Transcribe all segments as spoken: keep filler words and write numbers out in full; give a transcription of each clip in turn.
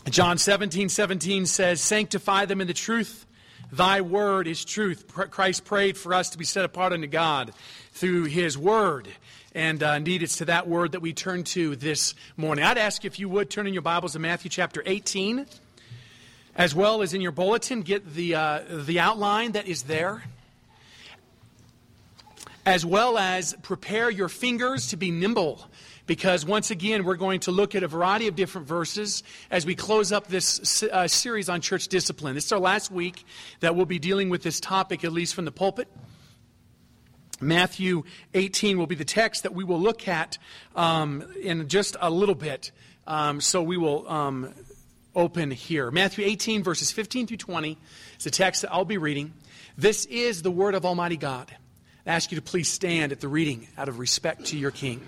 John seventeen seventeen says, sanctify them in the truth. Thy word is truth. Christ prayed for us to be set apart unto God through His word. And uh, indeed, it's to that word that we turn to this morning. I'd ask you if you would turn in your Bibles to Matthew chapter eighteen. As well as in your bulletin, get the, uh, the outline that is there. As well as prepare your fingers to be nimble. Because once again, we're going to look at a variety of different verses as we close up this uh, series on church discipline. This is our last week that we'll be dealing with this topic, at least from the pulpit. Matthew eighteen will be the text that we will look at um, in just a little bit. Um, so we will um, open here. Matthew eighteen, verses fifteen through twenty is the text that I'll be reading. This is the word of Almighty God. I ask you to please stand at the reading out of respect to your King.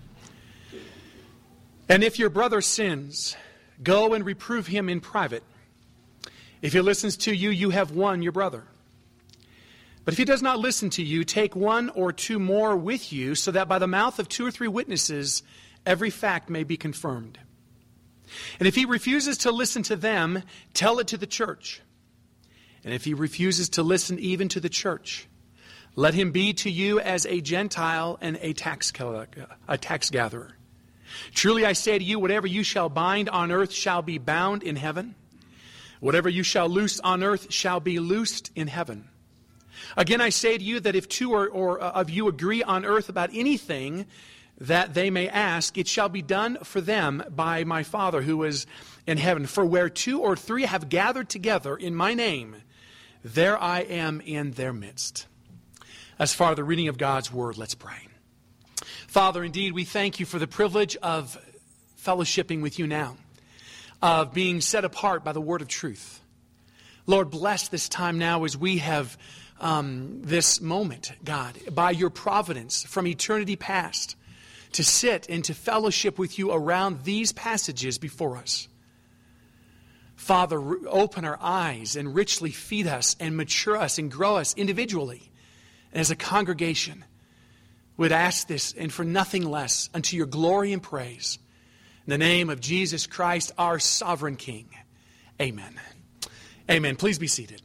And if your brother sins, go and reprove him in private. If he listens to you, you have won your brother. But if he does not listen to you, take one or two more with you, so that by the mouth of two or three witnesses, every fact may be confirmed. And if he refuses to listen to them, tell it to the church. And if he refuses to listen even to the church, let him be to you as a Gentile and a tax a tax gatherer. Truly I say to you, whatever you shall bind on earth shall be bound in heaven. Whatever you shall loose on earth shall be loosed in heaven. Again I say to you that if two or, or uh, of you agree on earth about anything that they may ask, it shall be done for them by my Father who is in heaven. For where two or three have gathered together in my name, there I am in their midst. As far as the reading of God's word, let's pray. Father, indeed, we thank you for the privilege of fellowshipping with you now, of being set apart by the word of truth. Lord, bless this time now as we have um, this moment, God, by your providence from eternity past, to sit and to fellowship with you around these passages before us. Father, open our eyes and richly feed us and mature us and grow us individually and as a congregation. Would ask this and for nothing less unto your glory and praise. In the name of Jesus Christ, our sovereign King. Amen. Amen. Please be seated.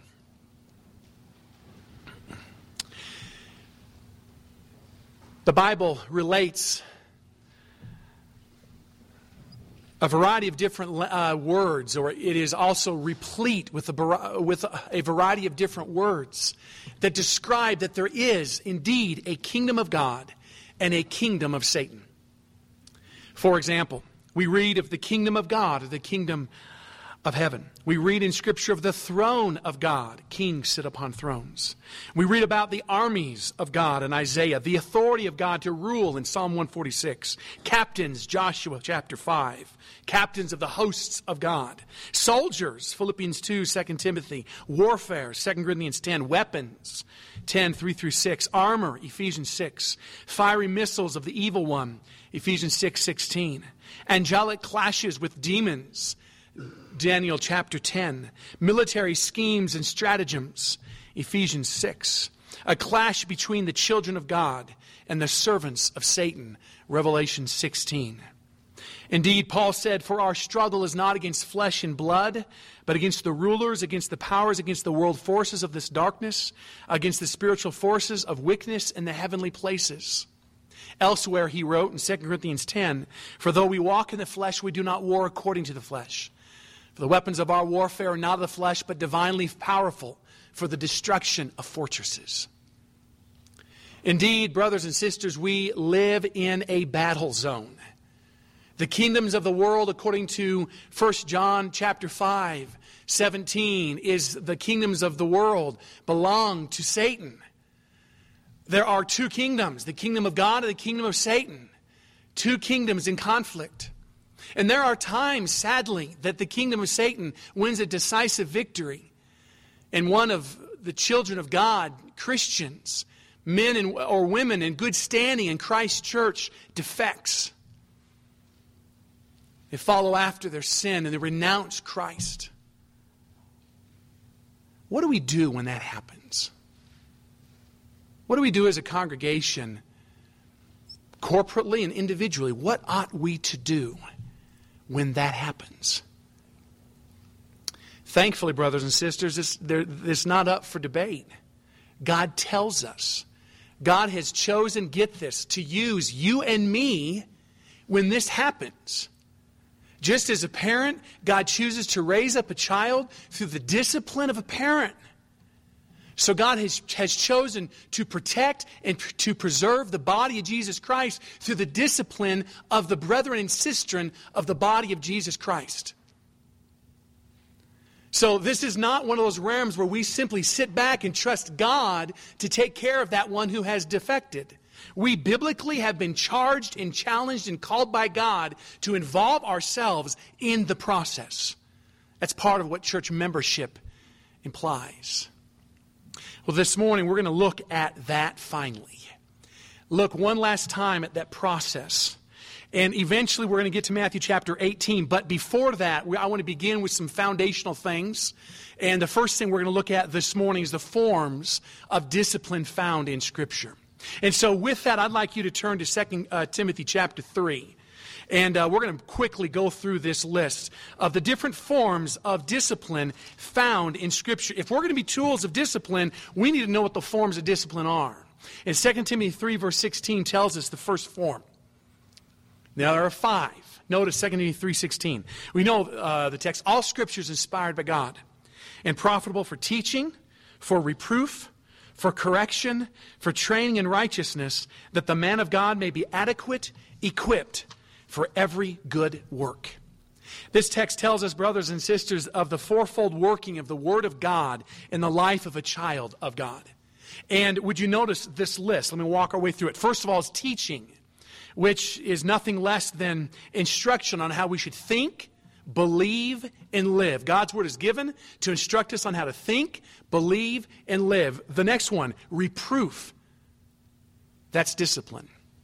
The Bible relates a variety of different uh, words, or it is also replete with a, with a variety of different words that describe that there is indeed a kingdom of God and a kingdom of Satan. For example, we read of the kingdom of God, or the kingdom of heaven. We read in Scripture of the throne of God. Kings sit upon thrones. We read about the armies of God in Isaiah, the authority of God to rule in Psalm one forty-six. Captains, Joshua chapter five. Captains of the hosts of God. Soldiers, Philippians two, Second Timothy. Warfare, Second Corinthians ten. Weapons, ten, three through six. Armor, Ephesians six. Fiery missiles of the evil one, Ephesians six sixteen. Angelic clashes with demons, Daniel chapter ten. Military schemes and stratagems, Ephesians six. A clash between the children of God and the servants of Satan, Revelation sixteen. Indeed, Paul said, for our struggle is not against flesh and blood, but against the rulers, against the powers, against the world forces of this darkness, against the spiritual forces of wickedness in the heavenly places. Elsewhere he wrote in Second Corinthians ten, for though we walk in the flesh, we do not war according to the flesh. For the weapons of our warfare are not of the flesh, but divinely powerful for the destruction of fortresses. Indeed, brothers and sisters, we live in a battle zone. The kingdoms of the world, according to First John chapter five, seventeen, is the kingdoms of the world belong to Satan. There are two kingdoms, the kingdom of God and the kingdom of Satan. Two kingdoms in conflict. And there are times, sadly, that the kingdom of Satan wins a decisive victory. And one of the children of God, Christians, men and, or women in good standing in Christ's church, defects. They follow after their sin and they renounce Christ. What do we do when that happens? What do we do as a congregation, corporately and individually? What ought we to do when that happens? Thankfully, brothers and sisters, it's, it's not up for debate. God tells us. God has chosen, get this, to use you and me when this happens. Just as a parent, God chooses to raise up a child through the discipline of a parent. So God has, has chosen to protect and to preserve the body of Jesus Christ through the discipline of the brethren and sistren of the body of Jesus Christ. So this is not one of those realms where we simply sit back and trust God to take care of that one who has defected. We biblically have been charged and challenged and called by God to involve ourselves in the process. That's part of what church membership implies. Well, this morning we're going to look at that finally. Look one last time at that process. And eventually we're going to get to Matthew chapter eighteen. But before that, I want to begin with some foundational things. And the first thing we're going to look at this morning is the forms of discipline found in Scripture. And so with that, I'd like you to turn to Second Timothy chapter three. And uh, we're going to quickly go through this list of the different forms of discipline found in Scripture. If we're going to be tools of discipline, we need to know what the forms of discipline are. And Second Timothy three verse sixteen tells us the first form. Now there are five. Notice Second Timothy three sixteen. We know uh, the text, all Scripture is inspired by God and profitable for teaching, for reproof, for correction, for training in righteousness, that the man of God may be adequate, equipped for every good work. This text tells us, brothers and sisters, of the fourfold working of the Word of God in the life of a child of God. And would you notice this list? Let me walk our way through it. First of all is teaching, which is nothing less than instruction on how we should think, believe, and live. God's Word is given to instruct us on how to think, believe, and live. The next one, reproof. That's discipline.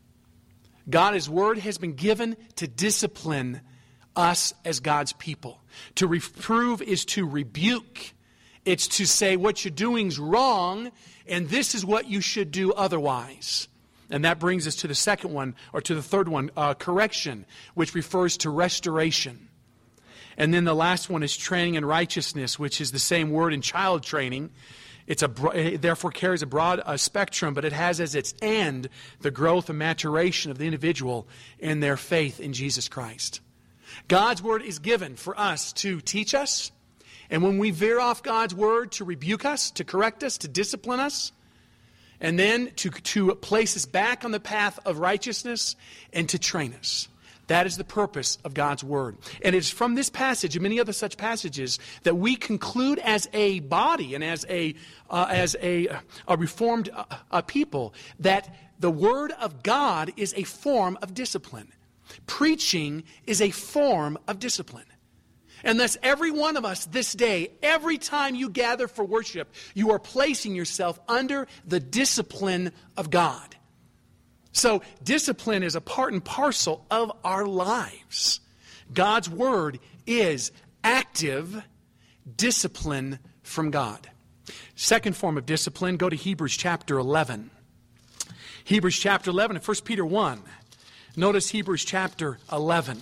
God, His Word has been given to discipline us as God's people. To reprove is to rebuke. It's to say what you're doing is wrong, and this is what you should do otherwise. And that brings us to the second one, or to the third one, uh, correction, which refers to restoration. And then the last one is training in righteousness, which is the same word in child training. It's a, it therefore carries a broad uh, spectrum, but it has as its end the growth and maturation of the individual in their faith in Jesus Christ. God's Word is given for us to teach us, and when we veer off God's Word, to rebuke us, to correct us, to discipline us, and then to, to place us back on the path of righteousness and to train us. That is the purpose of God's Word. And it's from this passage and many other such passages that we conclude as a body and as a uh, as a, a reformed uh, a people that the Word of God is a form of discipline. Preaching is a form of discipline. And thus every one of us this day, every time you gather for worship, you are placing yourself under the discipline of God. So discipline is a part and parcel of our lives. God's Word is active discipline from God. Second form of discipline, go to Hebrews chapter eleven. Hebrews chapter eleven and First Peter one. Notice Hebrews chapter eleven.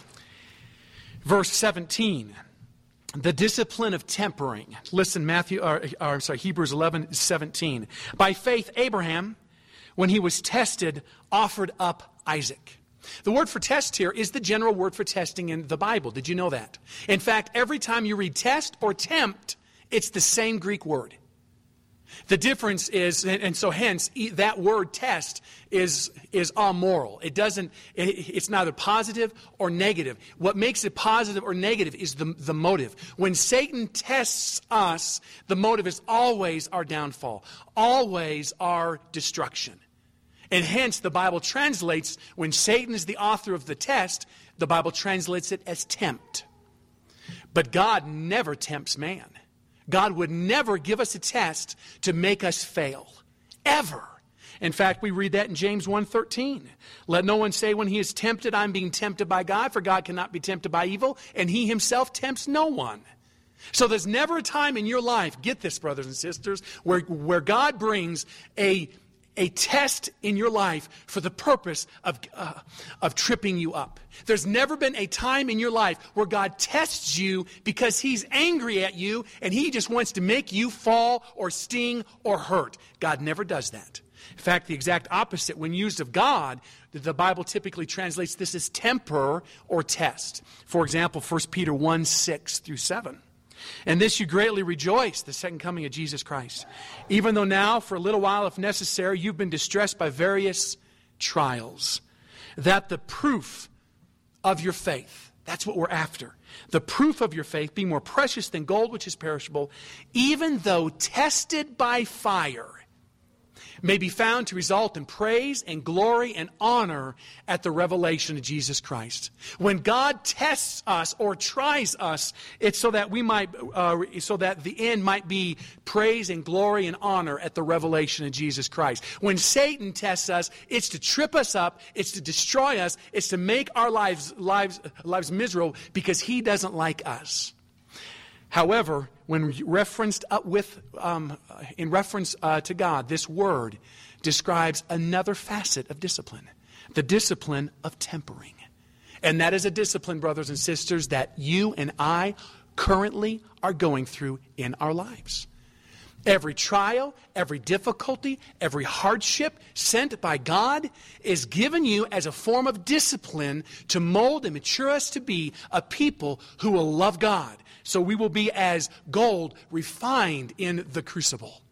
Verse seventeen. The discipline of tempering. Listen, Matthew, or, or I'm sorry, Hebrews eleven seventeen. By faith, Abraham, when he was tested, offered up Isaac. The word for test here is the general word for testing in the Bible. Did you know that? In fact, every time you read test or tempt, it's the same Greek word. The difference is, and so hence, that word test is, is amoral. It doesn't, it's neither positive or negative. What makes it positive or negative is the, the motive. When Satan tests us, the motive is always our downfall, always our destruction. And hence, the Bible translates, when Satan is the author of the test, the Bible translates it as tempt. But God never tempts man. God would never give us a test to make us fail. Ever. In fact, we read that in James one thirteen. Let no one say when he is tempted, I'm being tempted by God, for God cannot be tempted by evil, and He Himself tempts no one. So there's never a time in your life, get this, brothers and sisters, where, where God brings a, a test in your life for the purpose of, uh, of tripping you up. There's never been a time in your life where God tests you because he's angry at you and he just wants to make you fall or sting or hurt. God never does that. In fact, the exact opposite, when used of God, the Bible typically translates this as temper or test. For example, First Peter one, six through seven. And this you greatly rejoice, the second coming of Jesus Christ. Even though now, for a little while, if necessary, you've been distressed by various trials, that the proof of your faith, that's what we're after, the proof of your faith, be more precious than gold which is perishable, even though tested by fire, may be found to result in praise and glory and honor at the revelation of Jesus Christ. When God tests us or tries us, it's so that we might, uh, so that the end might be praise and glory and honor at the revelation of Jesus Christ. When Satan tests us, it's to trip us up, it's to destroy us, it's to make our lives lives lives miserable because he doesn't like us. However, when referenced uh, with, um, in reference uh, to God, this word describes another facet of discipline, the discipline of tempering. And that is a discipline, brothers and sisters, that you and I currently are going through in our lives. Every trial, every difficulty, every hardship sent by God is given you as a form of discipline to mold and mature us to be a people who will love God. So we will be as gold refined in the crucible.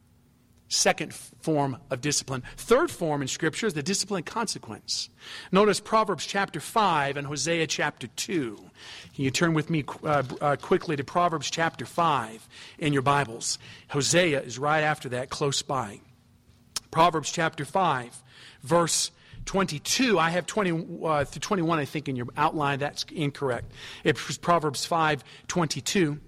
Second form of discipline. Third form in Scripture is the discipline consequence. Notice Proverbs chapter five and Hosea chapter two. Can you turn with me uh, uh, quickly to Proverbs chapter five in your Bibles? Hosea is right after that, close by. Proverbs chapter five, verse twenty-two. I have twenty uh, through twenty-one, I think, in your outline. That's incorrect. It's Proverbs five twenty-two.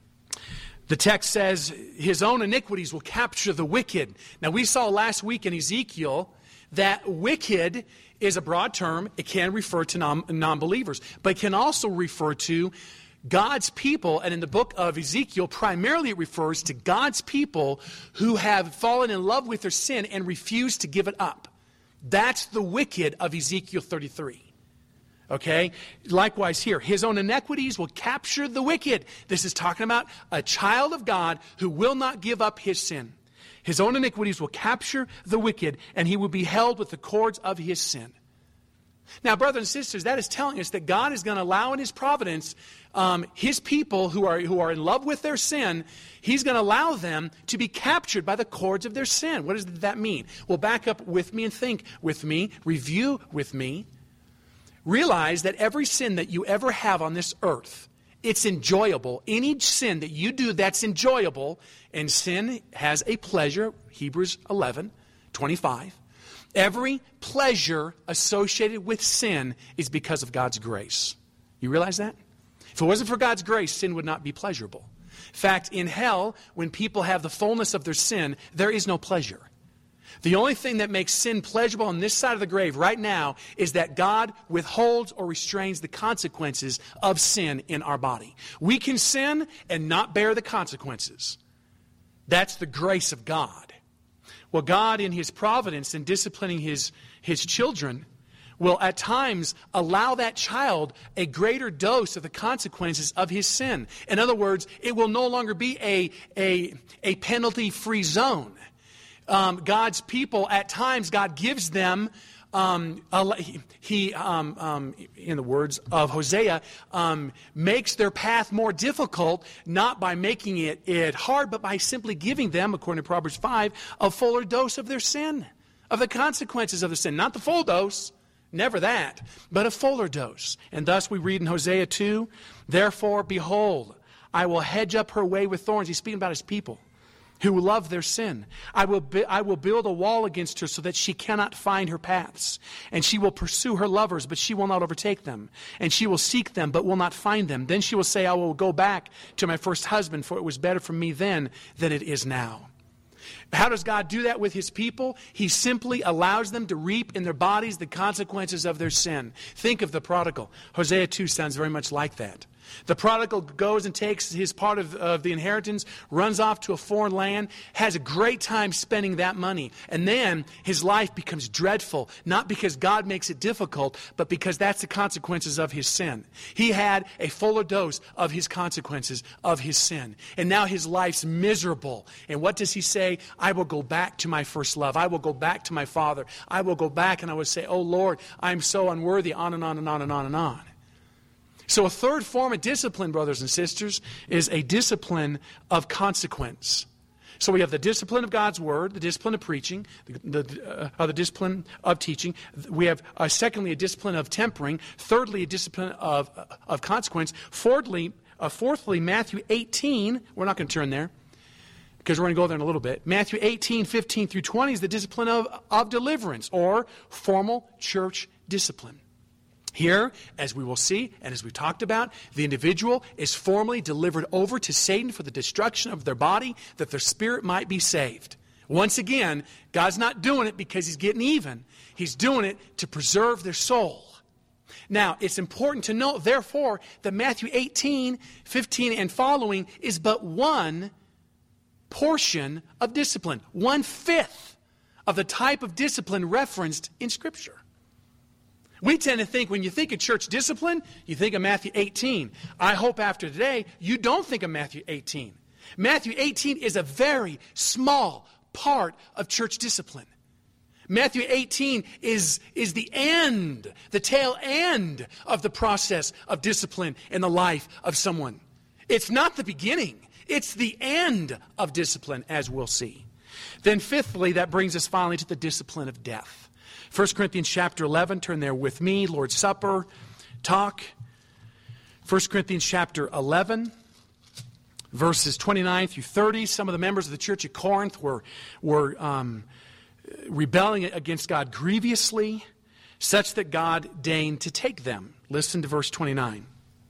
The text says, his own iniquities will capture the wicked. Now, we saw last week in Ezekiel that wicked is a broad term. It can refer to non- non-believers, but it can also refer to God's people. And in the book of Ezekiel, primarily it refers to God's people who have fallen in love with their sin and refuse to give it up. That's the wicked of Ezekiel thirty-three. Okay? Likewise here, his own iniquities will capture the wicked. This is talking about a child of God who will not give up his sin. His own iniquities will capture the wicked, and he will be held with the cords of his sin. Now, brothers and sisters, that is telling us that God is going to allow in his providence um, his people who are, who are in love with their sin, he's going to allow them to be captured by the cords of their sin. What does that mean? Well, back up with me and think with me, review with me. Realize that every sin that you ever have on this earth, it's enjoyable. Any sin that you do that's enjoyable, and sin has a pleasure, Hebrews eleven twenty-five. Every pleasure associated with sin is because of God's grace. You realize that? If it wasn't for God's grace, sin would not be pleasurable. In fact, in hell, when people have the fullness of their sin, there is no pleasure. The only thing that makes sin pleasurable on this side of the grave right now is that God withholds or restrains the consequences of sin in our body. We can sin and not bear the consequences. That's the grace of God. Well, God in his providence in disciplining his, his children will at times allow that child a greater dose of the consequences of his sin. In other words, it will no longer be a, a, a penalty-free zone. Um, God's people, at times, God gives them, um, a, he, um, um, in the words of Hosea, um, makes their path more difficult, not by making it, it hard, but by simply giving them, according to Proverbs five, a fuller dose of their sin, of the consequences of the sin. Not the full dose, never that, but a fuller dose. And thus we read in Hosea two, therefore, behold, I will hedge up her way with thorns. He's speaking about his people who love their sin. I will, bu- I will build a wall against her so that she cannot find her paths. And she will pursue her lovers, but she will not overtake them. And she will seek them, but will not find them. Then she will say, I will go back to my first husband, for it was better for me then than it is now. How does God do that with his people? He simply allows them to reap in their bodies the consequences of their sin. Think of the prodigal. Hosea two sounds very much like that. The prodigal goes and takes his part of, of the inheritance, runs off to a foreign land, has a great time spending that money. And then his life becomes dreadful, not because God makes it difficult, but because that's the consequences of his sin. He had a fuller dose of his consequences of his sin. And now his life's miserable. And what does he say? I will go back to my first love. I will go back to my Father. I will go back and I will say, oh Lord, I'm so unworthy, on and on and on and on and on. So a third form of discipline, brothers and sisters, is a discipline of consequence. So we have the discipline of God's Word, the discipline of preaching, the, the, uh, the discipline of teaching. We have, uh, secondly, a discipline of tempering. Thirdly, a discipline of, uh, of consequence. Fourthly, uh, fourthly, Matthew eighteen, we're not going to turn there, because we're going to go there in a little bit. Matthew eighteen, fifteen through twenty is the discipline of, of deliverance, or formal church discipline. Here, as we will see, and as we talked about, the individual is formally delivered over to Satan for the destruction of their body, that their spirit might be saved. Once again, God's not doing it because he's getting even. He's doing it to preserve their soul. Now, it's important to note, therefore, that Matthew eighteen, fifteen, and following is but one portion of discipline, one-fifth of the type of discipline referenced in Scripture. We tend to think, when you think of church discipline, you think of Matthew eighteen. I hope after today, you don't think of Matthew eighteen. Matthew eighteen is a very small part of church discipline. Matthew eighteen is, is the end, the tail end of the process of discipline in the life of someone. It's not the beginning. It's the end of discipline, as we'll see. Then fifthly, that brings us finally to the discipline of death. First Corinthians chapter eleven, turn there with me, Lord's Supper, talk. First Corinthians chapter eleven, verses twenty-nine through thirty. Some of the members of the church at Corinth were, were um, rebelling against God grievously, such that God deigned to take them. Listen to verse twenty-nine.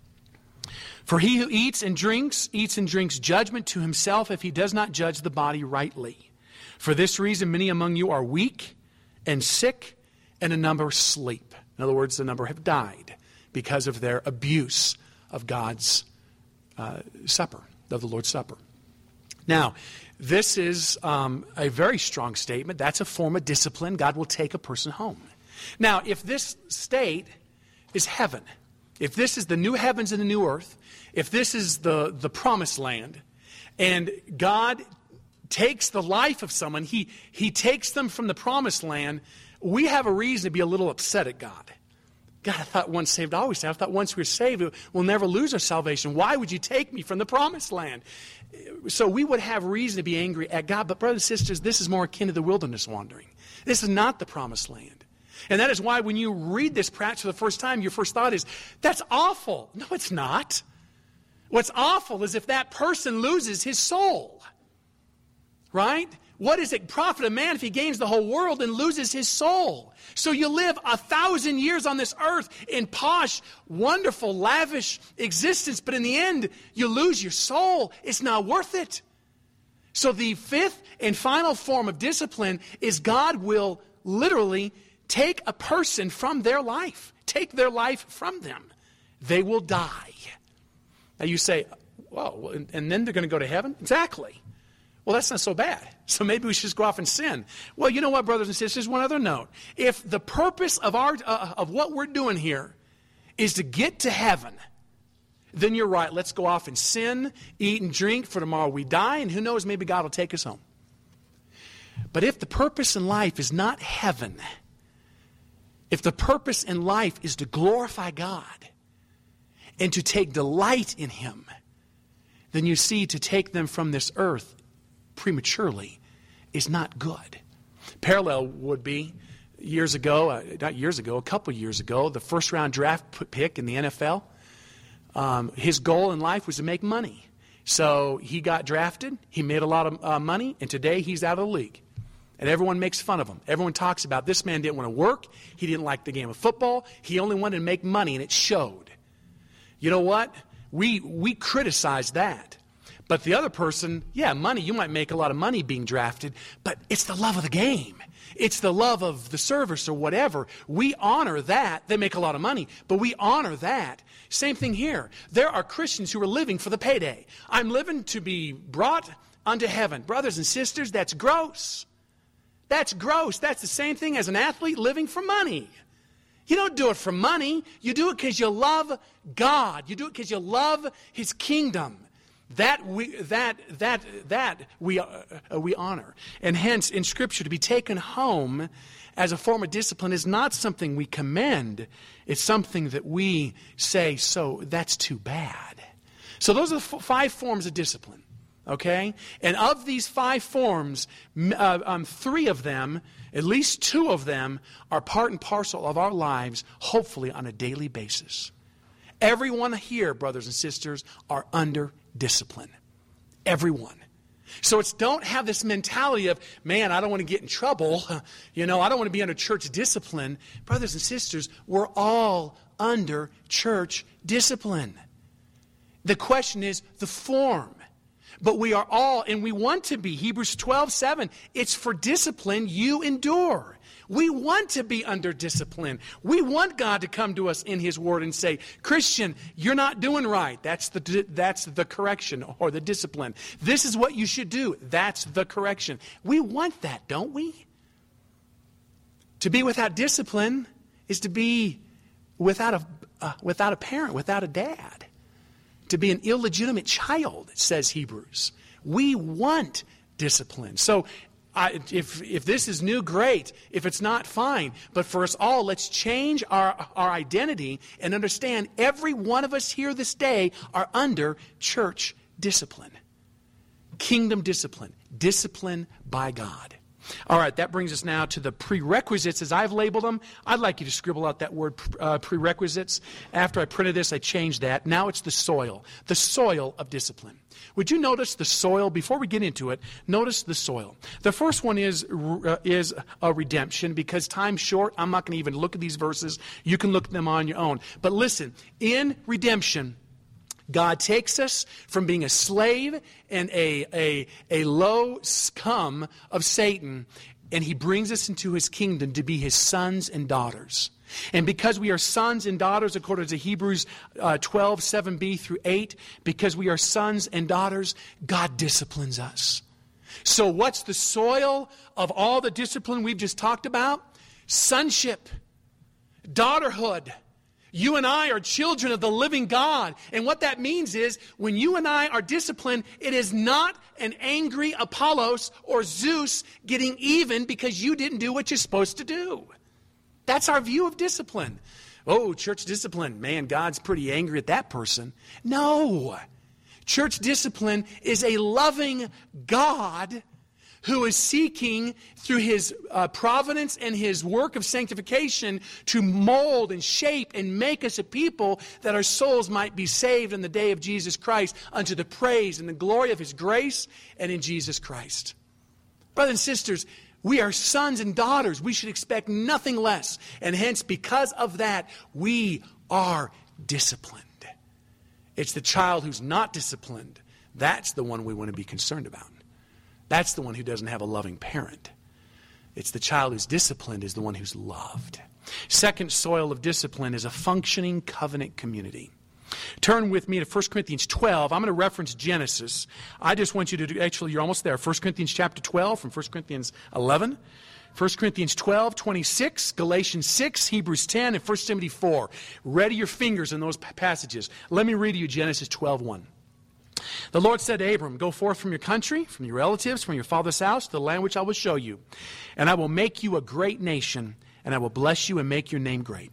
For he who eats and drinks, eats and drinks judgment to himself if he does not judge the body rightly. For this reason many among you are weak and sick, and a number sleep. In other words, a number have died because of their abuse of God's uh, supper, of the Lord's Supper. Now, this is um, a very strong statement. That's a form of discipline. God will take a person home. Now, if this state is heaven, if this is the new heavens and the new earth, if this is the, the promised land, and God takes the life of someone, he, he takes them from the promised land, we have a reason to be a little upset at God. God, I thought once saved, always saved. I thought once we're saved, we'll never lose our salvation. Why would you take me from the promised land? So we would have reason to be angry at God. But brothers and sisters, this is more akin to the wilderness wandering. This is not the promised land. And that is why when you read this perhaps for the first time, your first thought is, that's awful. No, it's not. What's awful is if that person loses his soul. Right? What does it profit a man if he gains the whole world and loses his soul? So you live a thousand years on this earth in posh, wonderful, lavish existence, but in the end, you lose your soul. It's not worth it. So the fifth and final form of discipline is God will literally take a person from their life, take their life from them. They will die. Now you say, well, and then they're going to go to heaven? Exactly. Well, that's not so bad. So maybe we should just go off and sin. Well, you know what, brothers and sisters? One other note. If the purpose of our uh, of what we're doing here is to get to heaven, then you're right. Let's go off and sin, eat and drink, for tomorrow we die, and who knows, maybe God will take us home. But if the purpose in life is not heaven, if the purpose in life is to glorify God and to take delight in Him, then you see, to take them from this earth prematurely is not good. Parallel would be years ago, uh, not years ago, a couple years ago, the first round draft pick in the N F L. Um, his goal in life was to make money. So he got drafted, he made a lot of uh, money, and today he's out of the league. And everyone makes fun of him. Everyone talks about this man didn't want to work, he didn't like the game of football, he only wanted to make money, and it showed. You know what? We, we criticize that. But the other person, yeah, money, you might make a lot of money being drafted, but it's the love of the game. It's the love of the service or whatever. We honor that. They make a lot of money, but we honor that. Same thing here. There are Christians who are living for the payday. I'm living to be brought unto heaven. Brothers and sisters, that's gross. That's gross. That's the same thing as an athlete living for money. You don't do it for money. You do it because you love God. You do it because you love His kingdom. That we that that that we uh, we honor. And hence, in Scripture, to be taken home as a form of discipline is not something we commend. It's something that we say, so that's too bad. So those are the f- five forms of discipline. Okay? And of these five forms, uh, um, three of them, at least two of them, are part and parcel of our lives, hopefully on a daily basis. Everyone here, brothers and sisters, are under discipline. Everyone. So it's don't have this mentality of, man, I don't want to get in trouble. You know, I don't want to be under church discipline. Brothers and sisters, we're all under church discipline. The question is the form. But we are all, and we want to be. Hebrews twelve seven, it's for discipline you endure. We want to be under discipline. We want God to come to us in His Word and say, Christian, you're not doing right. That's the, that's the correction or the discipline. This is what you should do. That's the correction. We want that, don't we? To be without discipline is to be without a, uh, without a parent, without a dad. To be an illegitimate child, says Hebrews. We want discipline. So I, if if this is new, great. If it's not, fine. But for us all, let's change our, our identity and understand every one of us here this day are under church discipline. Kingdom discipline. Discipline by God. All right, that brings us now to the prerequisites as I've labeled them. I'd like you to scribble out that word uh, prerequisites. After I printed this, I changed that. Now it's the soil, the soil of discipline. Would you notice the soil? Before we get into it, notice the soil. The first one is, uh, is a redemption. Because time's short, I'm not going to even look at these verses. You can look at them on your own. But listen, in redemption, God takes us from being a slave and a, a, a low scum of Satan, and He brings us into His kingdom to be His sons and daughters. And because we are sons and daughters, according to Hebrews uh, twelve, seven b through eight, because we are sons and daughters, God disciplines us. So what's the soil of all the discipline we've just talked about? Sonship, daughterhood. You and I are children of the living God. And what that means is, when you and I are disciplined, it is not an angry Apollos or Zeus getting even because you didn't do what you're supposed to do. That's our view of discipline. Oh, church discipline. Man, God's pretty angry at that person. No. Church discipline is a loving God who is seeking through His uh, providence and His work of sanctification to mold and shape and make us a people that our souls might be saved in the day of Jesus Christ unto the praise and the glory of His grace and in Jesus Christ. Brothers and sisters, we are sons and daughters. We should expect nothing less. And hence, because of that, we are disciplined. It's the child who's not disciplined. That's the one we want to be concerned about. That's the one who doesn't have a loving parent. It's the child who's disciplined is the one who's loved. Second soil of discipline is a functioning covenant community. Turn with me to First Corinthians twelve. I'm going to reference Genesis. I just want you to do, actually, you're almost there. First Corinthians chapter twelve from First Corinthians eleven. First Corinthians twelve, twenty-six, Galatians six, Hebrews ten, and First Timothy four. Ready your fingers in those passages. Let me read to you Genesis twelve, one. The Lord said to Abram, go forth from your country, from your relatives, from your father's house, to the land which I will show you. And I will make you a great nation, and I will bless you and make your name great.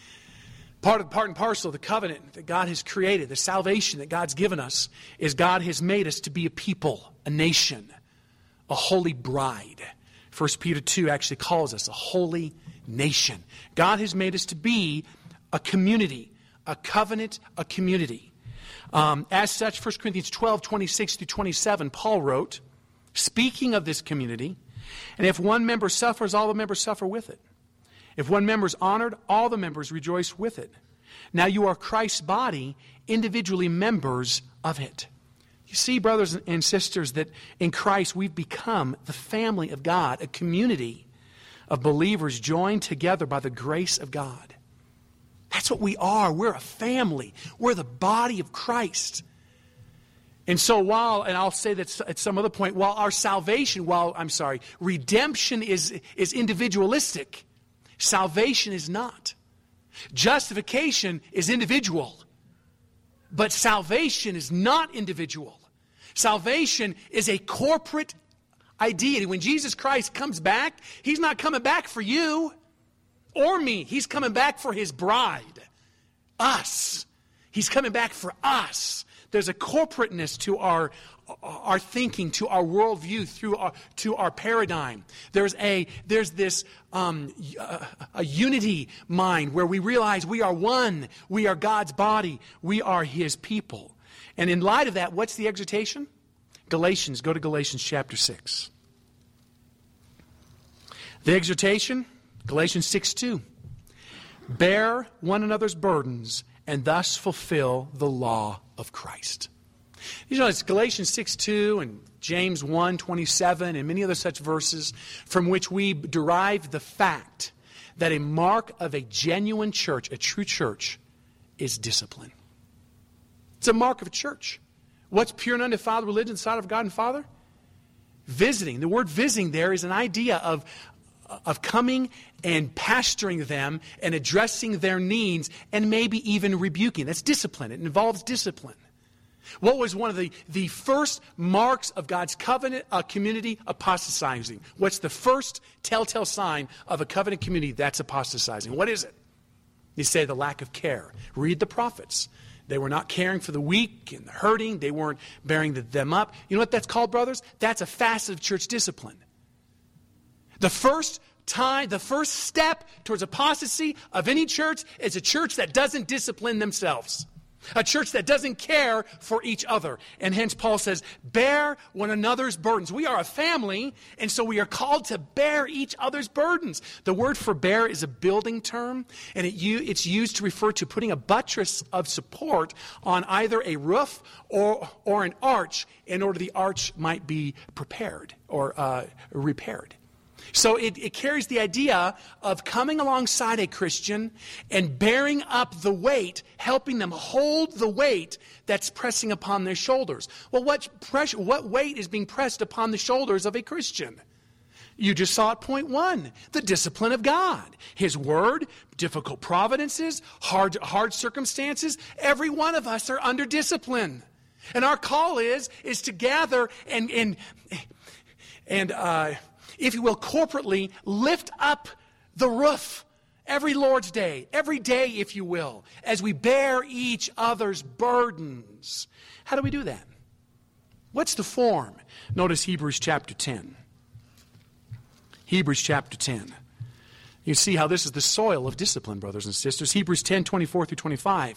Part of part and parcel of the covenant that God has created, the salvation that God's given us, is God has made us to be a people, a nation, a holy bride. First Peter two actually calls us a holy nation. God has made us to be a community, a covenant, a community. Um, as such, First Corinthians twelve, twenty-six through twenty-seven, Paul wrote, speaking of this community, and if one member suffers, all the members suffer with it. If one member is honored, all the members rejoice with it. Now you are Christ's body, individually members of it. You see, brothers and sisters, that in Christ we've become the family of God, a community of believers joined together by the grace of God. That's what we are. We're a family. We're the body of Christ. And so while, and I'll say that at some other point, while our salvation, while, I'm sorry, redemption is, is individualistic, salvation is not. Justification is individual, but salvation is not individual. Salvation is a corporate idea. When Jesus Christ comes back, He's not coming back for you or me. He's coming back for His bride, us. He's coming back for us. There's a corporateness to our, our thinking, to our worldview, through our, to our paradigm. There's a there's this um, a, a unity mind where we realize we are one. We are God's body. We are His people. And in light of that, what's the exhortation? Galatians. Go to Galatians chapter six. The exhortation, Galatians six two. Bear one another's burdens and thus fulfill the law of Christ. You know, it's Galatians six two and James one twenty-seven and many other such verses from which we derive the fact that a mark of a genuine church, a true church, is discipline. It's a mark of a church. What's pure and undefiled religion inside of God and Father? Visiting. The word visiting there is an idea of of coming and pastoring them and addressing their needs and maybe even rebuking. That's discipline. It involves discipline. What was one of the, the first marks of God's covenant uh, community? Apostatizing. What's the first telltale sign of a covenant community that's apostatizing? What is it? You say the lack of care. Read the prophets. They were not caring for the weak and the hurting. They weren't bearing them up. You know what that's called, brothers? That's a facet of church discipline. The first time, the first step towards apostasy of any church is a church that doesn't discipline themselves. A church that doesn't care for each other. And hence Paul says, bear one another's burdens. We are a family, and so we are called to bear each other's burdens. The word for bear is a building term, and it, it's used to refer to putting a buttress of support on either a roof or, or an arch in order the arch might be prepared or uh, repaired. So it, it carries the idea of coming alongside a Christian and bearing up the weight, helping them hold the weight that's pressing upon their shoulders. Well, what pressure, what weight is being pressed upon the shoulders of a Christian? You just saw at point one, the discipline of God. His word, difficult providences, hard, hard circumstances. Every one of us are under discipline. And our call is, is to gather and, and, and, uh, if you will, corporately lift up the roof every Lord's Day, every day, if you will, as we bear each other's burdens. How do we do that? What's the form? Notice Hebrews chapter ten. Hebrews chapter ten. You see how this is the soil of discipline, brothers and sisters. Hebrews ten, twenty-four through twenty-five.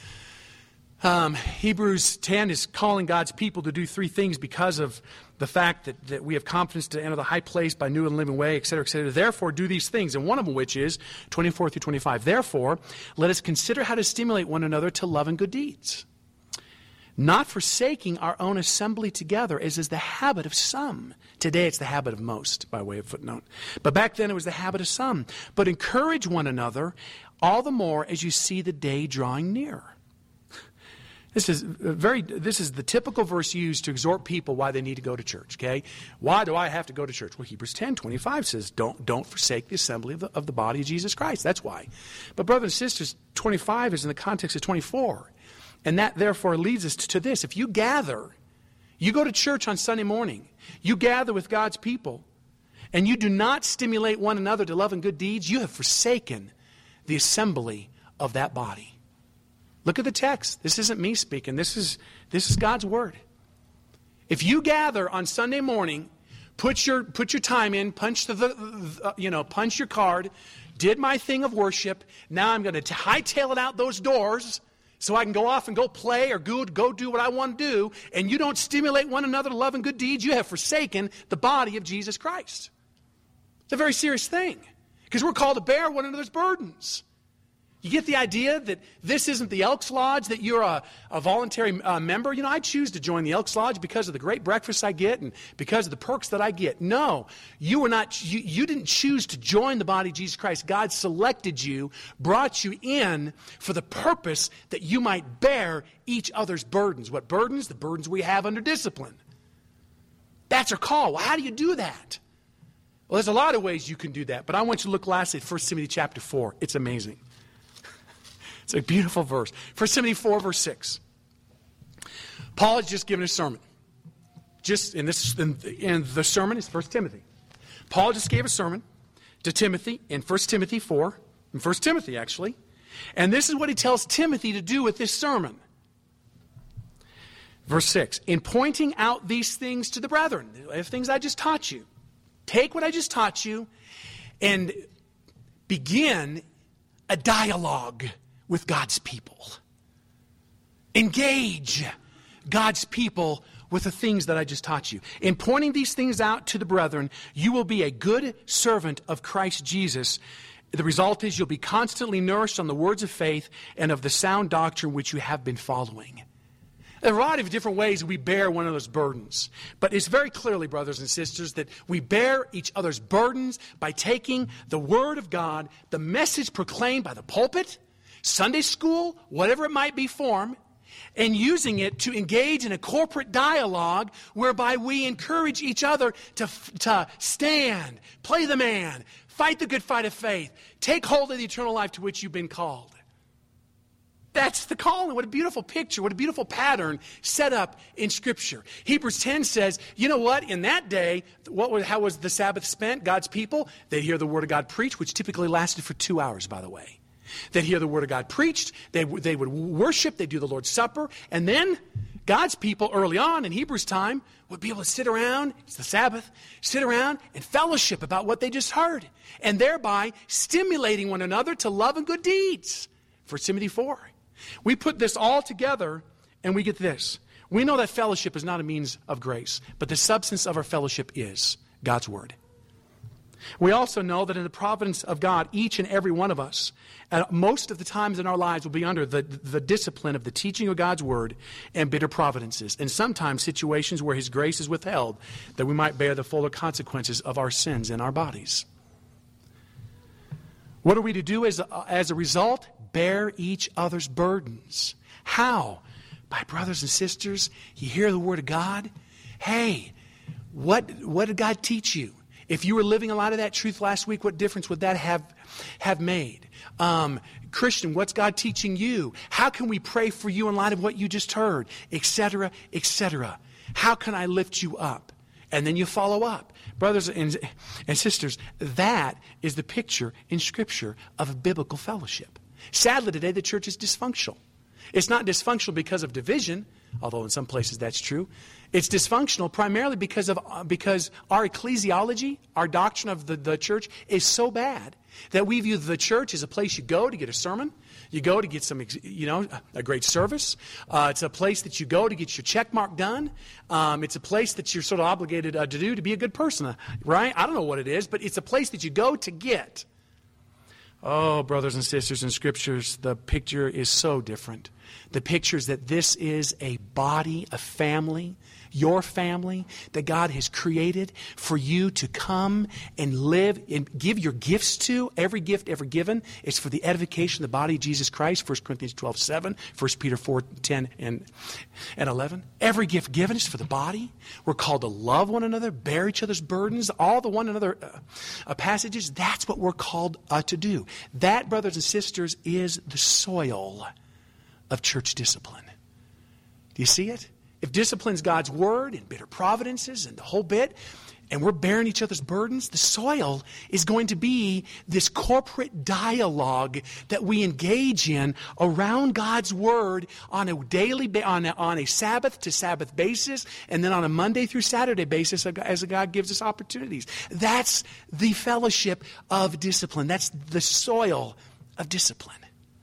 Um, Hebrews ten is calling God's people to do three things because of the fact that, that we have confidence to enter the high place by new and living way, et cetera, et cetera. Therefore, do these things, and one of them which is twenty-four through twenty-five. Therefore, let us consider how to stimulate one another to love and good deeds, not forsaking our own assembly together, as is the habit of some. Today it's the habit of most, by way of footnote. But back then it was the habit of some. But encourage one another all the more as you see the day drawing near. This is very. This is the typical verse used to exhort people why they need to go to church. Okay, why do I have to go to church? Well, Hebrews ten twenty-five says, "Don't don't forsake the assembly of the of the body of Jesus Christ." That's why. But brothers and sisters, twenty-five is in the context of twenty-four, and that therefore leads us to this: if you gather, you go to church on Sunday morning, you gather with God's people, and you do not stimulate one another to love and good deeds, you have forsaken the assembly of that body. Look at the text. This isn't me speaking. This is this is God's word. If you gather on Sunday morning, put your put your time in, punch the, the you know punch your card, did my thing of worship. Now I'm going to hightail it out those doors so I can go off and go play or go go do what I want to do. And you don't stimulate one another to love and good deeds. You have forsaken the body of Jesus Christ. It's a very serious thing because we're called to bear one another's burdens. You get the idea that this isn't the Elks Lodge, that you're a, a voluntary uh, member. You know, I choose to join the Elks Lodge because of the great breakfast I get and because of the perks that I get. No, you were not. You, you didn't choose to join the body of Jesus Christ. God selected you, brought you in for the purpose that you might bear each other's burdens. What burdens? The burdens we have under discipline. That's our call. Well, how do you do that? Well, there's a lot of ways you can do that, but I want you to look lastly at First Timothy chapter four. It's amazing. It's a beautiful verse. First Timothy four, verse six. Paul has just given a sermon. Just in this, in, in the sermon is First Timothy. Paul just gave a sermon to Timothy in First Timothy four, in First Timothy actually. And this is what he tells Timothy to do with this sermon. Verse six, in pointing out these things to the brethren, the things I just taught you, take what I just taught you and begin a dialogue with God's people. Engage God's people with the things that I just taught you. In pointing these things out to the brethren, you will be a good servant of Christ Jesus. The result is you'll be constantly nourished on the words of faith and of the sound doctrine which you have been following. There are a lot of different ways we bear one another's burdens. But it's very clearly, brothers and sisters, that we bear each other's burdens by taking the Word of God, the message proclaimed by the pulpit, Sunday school, whatever it might be form, and using it to engage in a corporate dialogue whereby we encourage each other to, to stand, play the man, fight the good fight of faith, take hold of the eternal life to which you've been called. That's the calling. What a beautiful picture. What a beautiful pattern set up in Scripture. Hebrews ten says, you know what? In that day, what was, how was the Sabbath spent? God's people, they'd hear the Word of God preached, which typically lasted for two hours, by the way. They'd hear the Word of God preached. They, they would worship. They'd do the Lord's Supper. And then God's people early on in Hebrews' time would be able to sit around, it's the Sabbath, sit around and fellowship about what they just heard. And thereby stimulating one another to love and good deeds. First Timothy four. We put this all together and we get this. We know that fellowship is not a means of grace, but the substance of our fellowship is God's Word. We also know that in the providence of God, each and every one of us, at most of the times in our lives, will be under the, the discipline of the teaching of God's Word and bitter providences, and sometimes situations where His grace is withheld, that we might bear the fuller consequences of our sins in our bodies. What are we to do as a, as a result? Bear each other's burdens. How? By brothers and sisters, you hear the Word of God. Hey, what, what did God teach you? If you were living a lot of that truth last week, what difference would that have, have made? Um, Christian, what's God teaching you? How can we pray for you in light of what you just heard? Etc., et cetera. How can I lift you up? And then you follow up. Brothers and, and sisters, that is the picture in Scripture of a biblical fellowship. Sadly, today the church is dysfunctional. It's not dysfunctional because of division, although in some places that's true. It's dysfunctional primarily because of uh, because our ecclesiology, our doctrine of the, the church, is so bad that we view the church as a place you go to get a sermon, you go to get some, you know, a great service. Uh, it's a place that you go to get your check mark done. Um, it's a place that you're sort of obligated uh, to do to be a good person, right? I don't know what it is, but it's a place that you go to get. Oh, brothers and sisters in Scriptures, the picture is so different. The picture is that this is a body, a family, your family, that God has created for you to come and live and give your gifts to. Every gift ever given is for the edification of the body of Jesus Christ. First Corinthians twelve seven, First Peter four ten and, and eleven. Every gift given is for the body. We're called to love one another, bear each other's burdens, all the one another uh, uh, passages. That's what we're called uh, to do. That, brothers and sisters, is the soil of church discipline. Do you see it? If discipline's God's Word and bitter providences and the whole bit, and we're bearing each other's burdens, the soil is going to be this corporate dialogue that we engage in around God's Word on a daily, on a, on a Sabbath to Sabbath basis, and then on a Monday through Saturday basis as God gives us opportunities. That's the fellowship of discipline. That's the soil of discipline.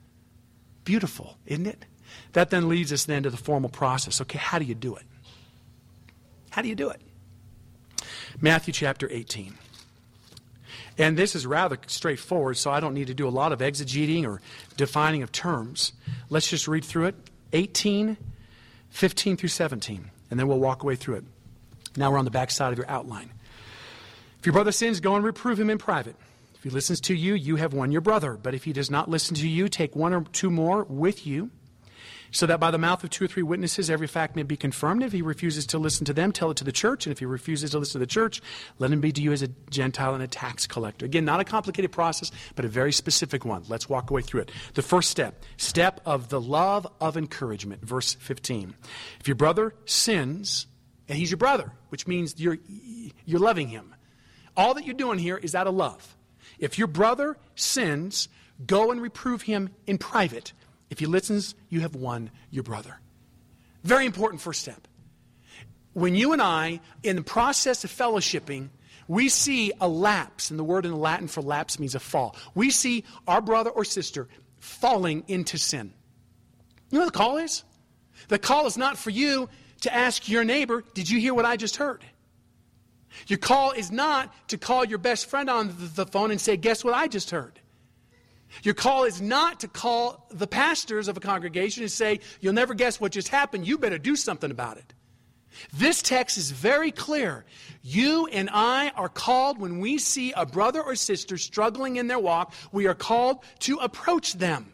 Beautiful, isn't it? That then leads us then to the formal process. Okay, how do you do it? How do you do it? Matthew chapter eighteen. And this is rather straightforward, so I don't need to do a lot of exegeting or defining of terms. Let's just read through it, eighteen, fifteen through seventeen, and then we'll walk away through it. Now we're on the back side of your outline. If your brother sins, go and reprove him in private. If he listens to you, you have won your brother. But if he does not listen to you, take one or two more with you, so that by the mouth of two or three witnesses every fact may be confirmed. If he refuses to listen to them, tell it to the church. And if he refuses to listen to the church, let him be to you as a Gentile and a tax collector. Again, not a complicated process, but a very specific one. Let's walk away through it. The first step, step of the love of encouragement, verse fifteen. If your brother sins, and he's your brother, which means you're, you're loving him. All that you're doing here is out of love. If your brother sins, go and reprove him in private. If he listens, you have won your brother. Very important first step. When you and I, in the process of fellowshipping, we see a lapse, and the word in Latin for lapse means a fall. We see our brother or sister falling into sin. You know what the call is? The call is not for you to ask your neighbor, did you hear what I just heard? Your call is not to call your best friend on the phone and say, guess what I just heard? Your call is not to call the pastors of a congregation and say, you'll never guess what just happened. You better do something about it. This text is very clear. You and I are called, when we see a brother or sister struggling in their walk, we are called to approach them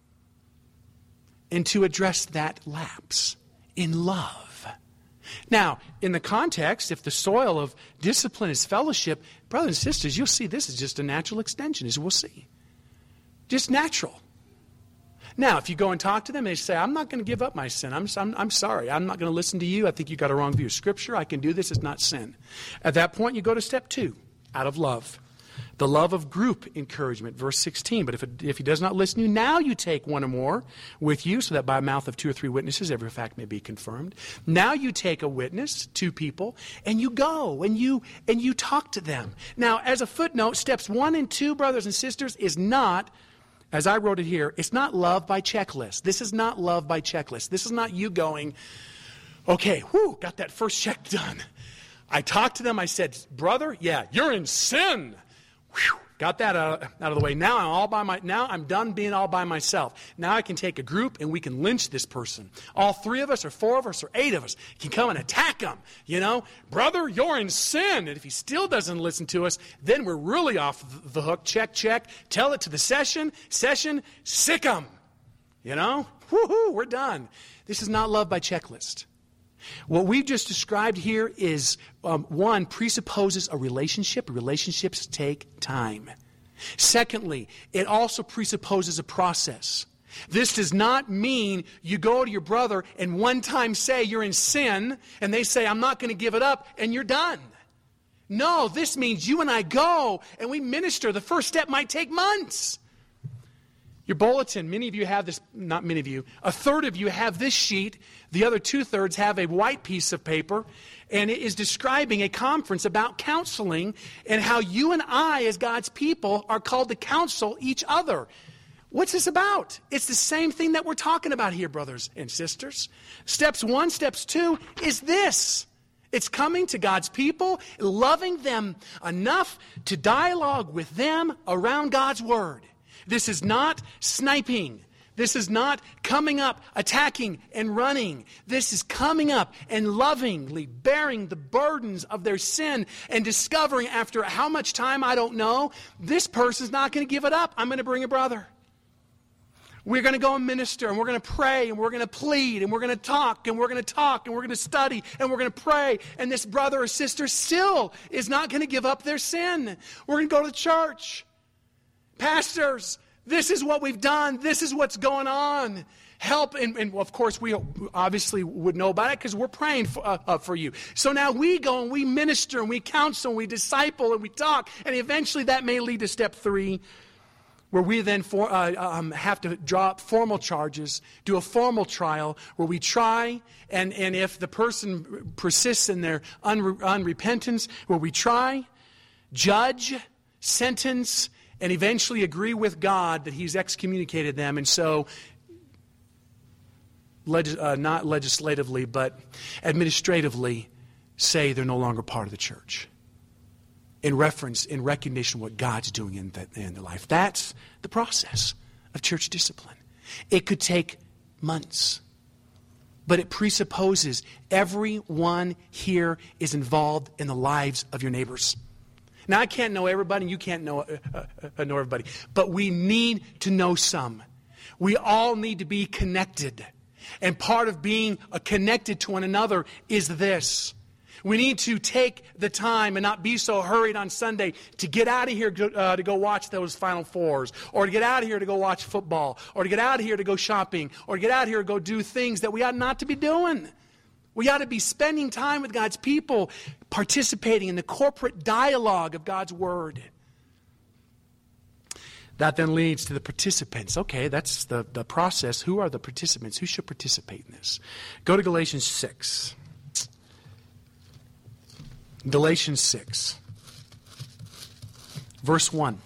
and to address that lapse in love. Now, in the context, if the soil of discipline is fellowship, brothers and sisters, you'll see this is just a natural extension, as we'll see. Just natural. Now, if you go and talk to them, they say, I'm not going to give up my sin. I'm, I'm, I'm sorry. I'm not going to listen to you. I think you got a wrong view of Scripture. I can do this. It's not sin. At that point, you go to step two, out of love. The love of group encouragement, verse sixteen. But if, it, if he does not listen to you, now you take one or more with you, so that by mouth of two or three witnesses every fact may be confirmed. Now you take a witness, two people, and you go and you and you talk to them. Now, as a footnote, steps one and two, brothers and sisters, is not, as I wrote it here, it's not love by checklist. This is not love by checklist. This is not you going, okay, whew, got that first check done. I talked to them. I said, brother, yeah, you're in sin. Whew, got that out, out of the way. Now I'm all by my. Now I'm done being all by myself. Now I can take a group and we can lynch this person. All three of us, or four of us, or eight of us can come and attack him. You know, brother, you're in sin. And if he still doesn't listen to us, then we're really off the hook. Check, check. Tell it to the session. Session, sick 'em. You know, woohoo, we're done. This is not love by checklist. What we've just described here is, um, one, presupposes a relationship. Relationships take time. Secondly, it also presupposes a process. This does not mean you go to your brother and one time say you're in sin, and they say, I'm not going to give it up, and you're done. No, this means you and I go and we minister. The first step might take months. Your bulletin, many of you have this, not many of you, a third of you have this sheet. The other two-thirds have a white piece of paper, and it is describing a conference about counseling and how you and I, as God's people, are called to counsel each other. What's this about? It's the same thing that we're talking about here, brothers and sisters. Steps one, steps two is this. It's coming to God's people, loving them enough to dialogue with them around God's Word. This is not sniping. This is not coming up, attacking, and running. This is coming up and lovingly bearing the burdens of their sin and discovering, after how much time, I don't know, this person's not going to give it up. I'm going to bring a brother. We're going to go and minister, and we're going to pray, and we're going to plead, and we're going to talk, and we're going to talk, and we're going to study, and we're going to pray. And this brother or sister still is not going to give up their sin. We're going to go to church. Pastors, this is what we've done. This is what's going on. Help, and, and of course we obviously would know about it because we're praying for, uh, uh, for you. So now we go and we minister and we counsel and we disciple and we talk, and eventually that may lead to step three, where we then for, uh, um, have to draw up formal charges, do a formal trial where we try, and, and if the person persists in their unre- unrepentance, where we try, judge, sentence, and eventually agree with God that He's excommunicated them. And so, leg- uh, not legislatively, but administratively, say they're no longer part of the church. in reference, in recognition of what God's doing in, the, in their life. That's the process of church discipline. It could take months, but it presupposes everyone here is involved in the lives of your neighbors. Now, I can't know everybody, and you can't know, uh, uh, know everybody, but we need to know some. We all need to be connected. And part of being uh, connected to one another is this. We need to take the time and not be so hurried on Sunday to get out of here uh, to go watch those Final Fours, or to get out of here to go watch football, or to get out of here to go shopping, or to get out of here to go do things that we ought not to be doing. We ought to be spending time with God's people, participating in the corporate dialogue of God's Word. That then leads to the participants. Okay, that's the, the process. Who are the participants? Who should participate in this? Go to Galatians six. Galatians six, verse one,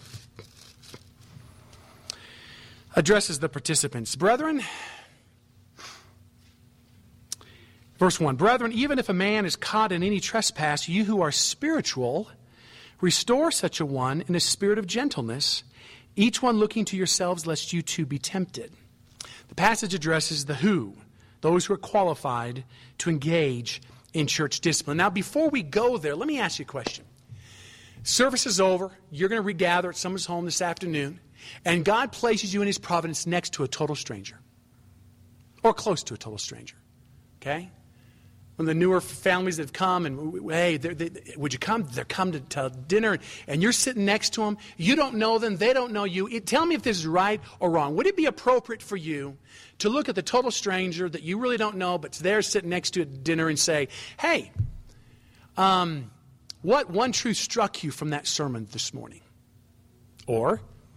addresses the participants. Brethren, verse one, Brethren, even if a man is caught in any trespass, you who are spiritual, restore such a one in a spirit of gentleness, each one looking to yourselves, lest you too be tempted. The passage addresses the who, those who are qualified to engage in church discipline. Now, before we go there, let me ask you a question. Service is over. You're going to regather at someone's home this afternoon, and God places you in His providence next to a total stranger, or close to a total stranger. Okay? One of the newer families that have come, and hey, they, they, would you come? They're come to, to dinner, and you're sitting next to them. You don't know them. They don't know you. It, tell me if this is right or wrong. Would it be appropriate for you to look at the total stranger that you really don't know, but's there sitting next to at dinner, and say, hey, um, what one truth struck you from that sermon this morning? Or,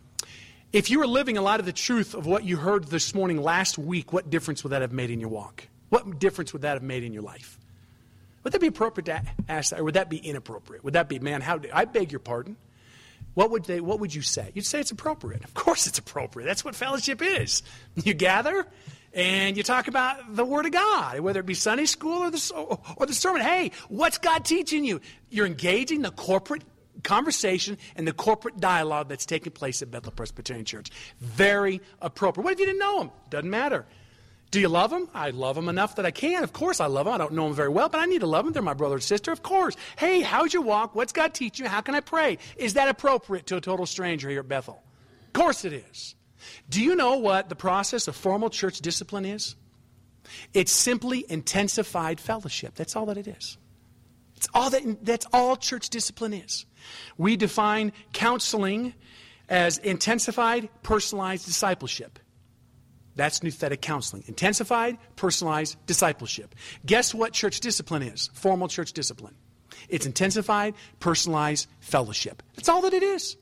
if you were living a lot of the truth of what you heard this morning last week, what difference would that have made in your walk? What difference would that have made in your life? Would that be appropriate to ask that, or would that be inappropriate? Would that be, man, how do, I beg your pardon? What would they? What would you say? You'd say it's appropriate. Of course it's appropriate. That's what fellowship is. You gather and you talk about the Word of God, whether it be Sunday school or the, or the sermon. Hey, what's God teaching you? You're engaging the corporate conversation and the corporate dialogue that's taking place at Bethel Presbyterian Church. Very appropriate. What if you didn't know them? Doesn't matter. Do you love them? I love them enough that I can. Of course I love them. I don't know them very well, but I need to love them. They're my brother and sister. Of course. Hey, how's your walk? What's God teach you? How can I pray? Is that appropriate to a total stranger here at Bethel? Of course it is. Do you know what the process of formal church discipline is? It's simply intensified fellowship. That's all that it is. It's all that, that's all church discipline is. We define counseling as intensified, personalized discipleship. That's nouthetic counseling. Intensified, personalized discipleship. Guess what church discipline is? Formal church discipline. It's intensified, personalized fellowship. That's all that it is.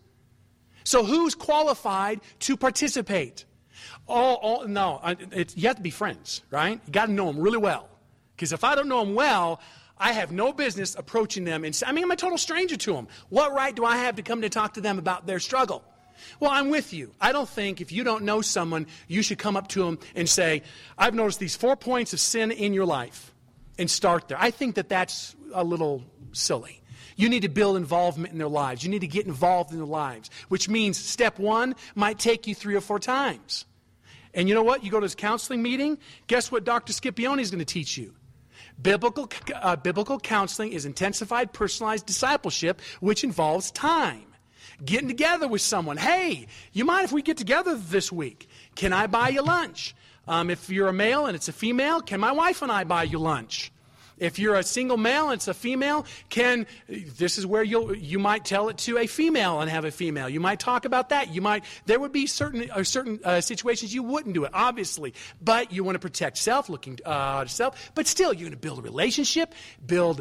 So who's qualified to participate? All, all no, it's, you have to be friends, right? You got to know them really well. Because if I don't know them well, I have no business approaching them and say, I mean, I'm a total stranger to them. What right do I have to come to talk to them about their struggle? Well, I'm with you. I don't think if you don't know someone, you should come up to them and say, I've noticed these four points of sin in your life, and start there. I think that that's a little silly. You need to build involvement in their lives. You need to get involved in their lives, which means step one might take you three or four times. And you know what? You go to this counseling meeting, guess what Doctor Scipione is going to teach you? Biblical, uh, biblical counseling is intensified, personalized discipleship, which involves time. Getting together with someone. Hey, you mind if we get together this week? Can I buy you lunch? Um, if you're a male and it's a female, can my wife and I buy you lunch? If you're a single male and it's a female, can this is where you you might tell it to a female and have a female. You might talk about that. You might there would be certain uh, certain uh, situations you wouldn't do it, obviously, but you want to protect self, looking uh, to self. But still, you're going to build a relationship, build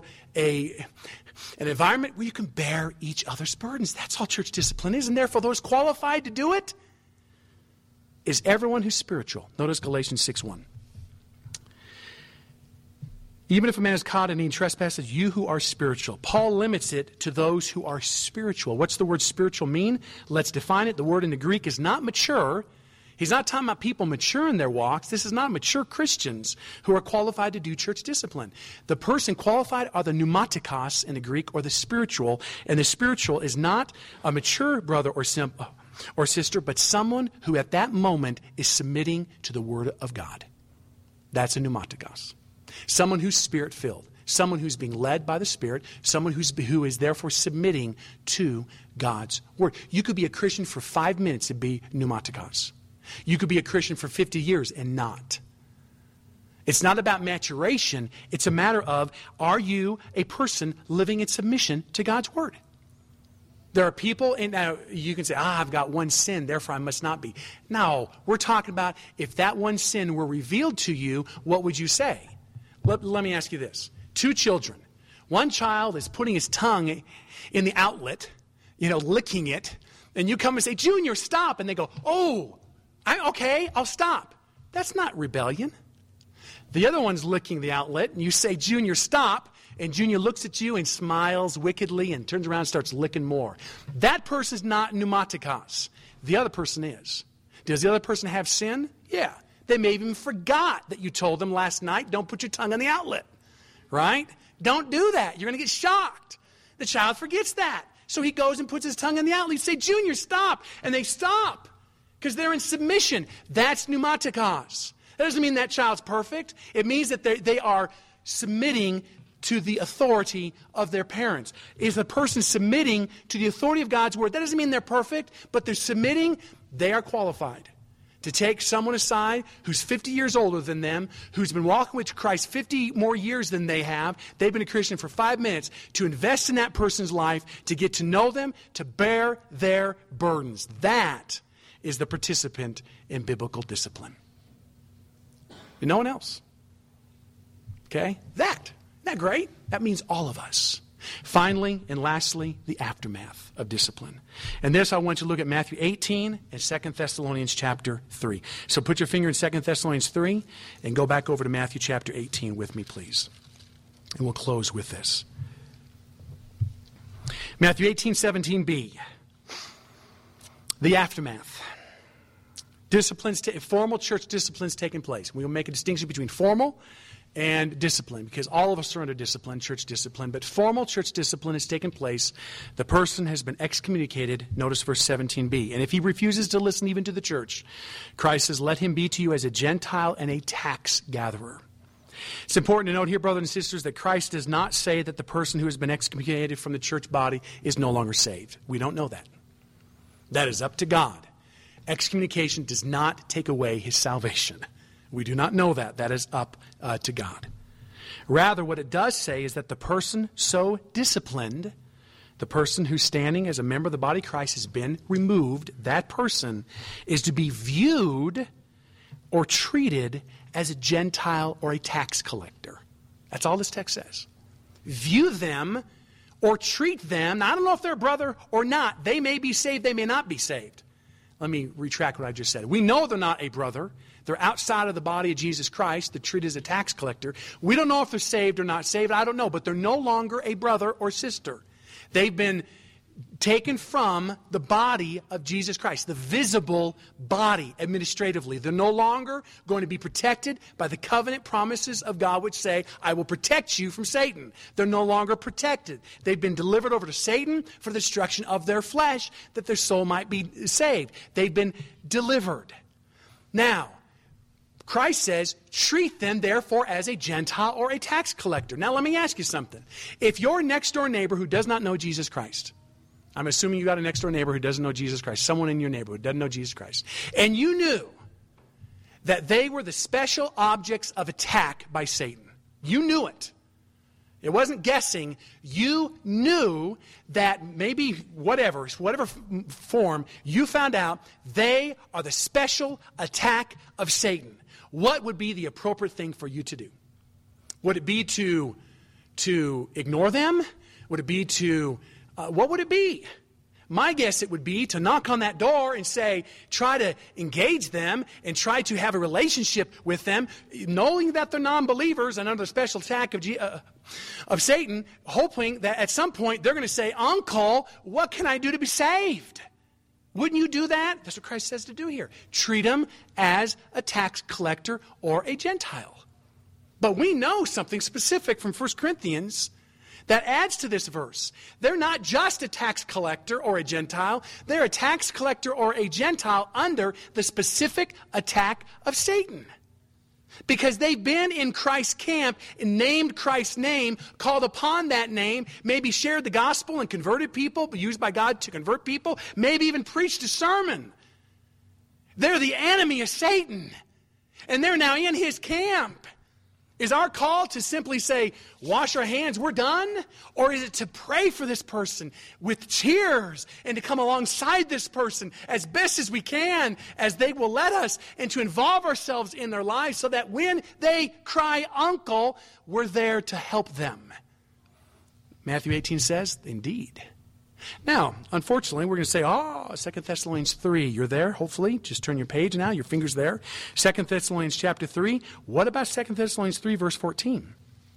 a an environment where you can bear each other's burdens. That's all church discipline is, and therefore those qualified to do it is everyone who's spiritual. Notice Galatians six one. Even if a man is caught in any trespasses, you who are spiritual. Paul limits it to those who are spiritual. What's the word spiritual mean? Let's define it. The word in the Greek is not mature. He's not talking about people mature in their walks. This is not mature Christians who are qualified to do church discipline. The person qualified are the pneumatikos in the Greek, or the spiritual. And the spiritual is not a mature brother or, sim- or sister, but someone who at that moment is submitting to the Word of God. That's a pneumatikos. Someone who's Spirit-filled. Someone who's being led by the Spirit. Someone who's, who is therefore submitting to God's Word. You could be a Christian for five minutes and be pneumatikos. You could be a Christian for fifty years and not. It's not about maturation. It's a matter of, are you a person living in submission to God's Word? There are people, and now you can say, ah, I've got one sin, therefore I must not be. No, we're talking about if that one sin were revealed to you, what would you say? Let, let me ask you this. Two children. One child is putting his tongue in the outlet, you know, licking it, and you come and say, Junior, stop. And they go, oh, I, okay, I'll stop. That's not rebellion. The other one's licking the outlet, and you say, Junior, stop. And Junior looks at you and smiles wickedly and turns around and starts licking more. That person's not pneumatikos. The other person is. Does the other person have sin? Yeah. They may have even forgot that you told them last night, don't put your tongue on the outlet. Right? Don't do that. You're going to get shocked. The child forgets that. So he goes and puts his tongue on the outlet. You say, Junior, stop. And they stop because they're in submission. That's pneumatikos. That doesn't mean that child's perfect. It means that they, they are submitting to the authority of their parents. Is the person submitting to the authority of God's Word? That doesn't mean they're perfect, but they're submitting. They are qualified to take someone aside who's fifty years older than them, who's been walking with Christ fifty more years than they have. They've been a Christian for five minutes, to invest in that person's life, to get to know them, to bear their burdens. That is the participant in biblical discipline. And no one else. Okay? That. Isn't that great? That means all of us. Finally and lastly, the aftermath of discipline. And this I want you to look at Matthew eighteen and Second Thessalonians chapter three. So put your finger in Second Thessalonians three and go back over to Matthew chapter eighteen with me, please. And we'll close with this. Matthew eighteen, seventeen b. The aftermath. Disciplines, t- formal church disciplines taking place. We will make a distinction between formal and discipline, because all of us are under discipline, church discipline, but formal church discipline has taken place. The person has been excommunicated. Notice verse seventeen b. And if he refuses to listen even to the church, Christ says, let him be to you as a Gentile and a tax gatherer. It's important to note here, brothers and sisters, that Christ does not say that the person who has been excommunicated from the church body is no longer saved. We don't know that. That is up to God. Excommunication does not take away his salvation. We do not know that. That is up uh, to God. Rather, what it does say is that the person so disciplined, the person who's standing as a member of the body of Christ, has been removed. That person is to be viewed or treated as a Gentile or a tax collector. That's all this text says. View them or treat them. Now, I don't know if they're a brother or not. They may be saved. They may not be saved. Let me retract what I just said. We know they're not a brother. They're outside of the body of Jesus Christ. They're treated as a tax collector. We don't know if they're saved or not saved. I don't know. But they're no longer a brother or sister. They've been taken from the body of Jesus Christ, the visible body administratively. They're no longer going to be protected by the covenant promises of God, which say, I will protect you from Satan. They're no longer protected. They've been delivered over to Satan for the destruction of their flesh, that their soul might be saved. They've been delivered. Now, Christ says, treat them, therefore, as a Gentile or a tax collector. Now, let me ask you something. If your next-door neighbor who does not know Jesus Christ, I'm assuming you got a next-door neighbor who doesn't know Jesus Christ, someone in your neighborhood doesn't know Jesus Christ, and you knew that they were the special objects of attack by Satan. You knew it. It wasn't guessing. You knew that maybe whatever, whatever form, you found out they are the special attack of Satan. What would be the appropriate thing for you to do? Would it be to, to ignore them? Would it be to, uh, what would it be? My guess it would be to knock on that door and say, try to engage them and try to have a relationship with them, knowing that they're non-believers and under the special attack of, G- uh, of Satan, hoping that at some point they're going to say, Uncle, what can I do to be saved? Wouldn't you do that? That's what Christ says to do here. Treat him as a tax collector or a Gentile. But we know something specific from First Corinthians that adds to this verse. They're not just a tax collector or a Gentile. They're a tax collector or a Gentile under the specific attack of Satan. Because they've been in Christ's camp and named Christ's name, called upon that name, maybe shared the gospel and converted people, used by God to convert people, maybe even preached a sermon. They're the enemy of Satan. And they're now in his camp. Is our call to simply say, wash our hands, we're done? Or is it to pray for this person with tears and to come alongside this person as best as we can as they will let us, and to involve ourselves in their lives so that when they cry uncle, we're there to help them? Matthew eighteen says, indeed. Now, unfortunately, we're going to say, oh, Second Thessalonians three. You're there, hopefully. Just turn your page now. Your finger's there. Second Thessalonians chapter three. What about Second Thessalonians three, verse fourteen?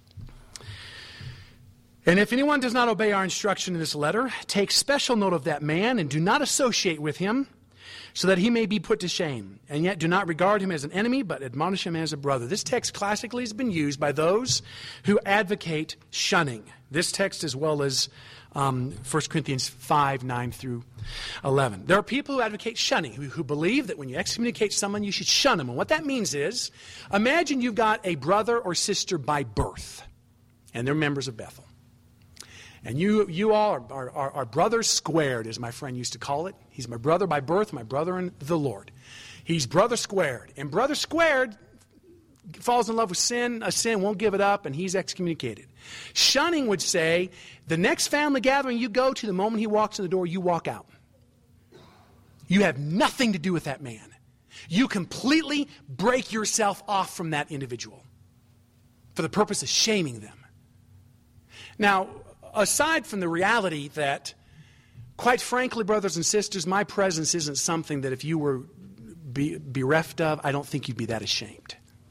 And if anyone does not obey our instruction in this letter, take special note of that man and do not associate with him, so that he may be put to shame. And yet do not regard him as an enemy, but admonish him as a brother. This text classically has been used by those who advocate shunning. This text as well as Um, First Corinthians five, nine through eleven. There are people who advocate shunning, who, who believe that when you excommunicate someone, you should shun them. And what that means is, imagine you've got a brother or sister by birth, and they're members of Bethel. And you you all are, are, are, are brothers squared, as my friend used to call it. He's my brother by birth, my brother in the Lord. He's brother squared. And brother squared falls in love with sin, a sin, won't give it up, and he's excommunicated. Shunning would say, the next family gathering you go to, the moment he walks in the door, you walk out. You have nothing to do with that man. You completely break yourself off from that individual for the purpose of shaming them. Now, aside from the reality that, quite frankly, brothers and sisters, my presence isn't something that if you were be, bereft of, I don't think you'd be that ashamed.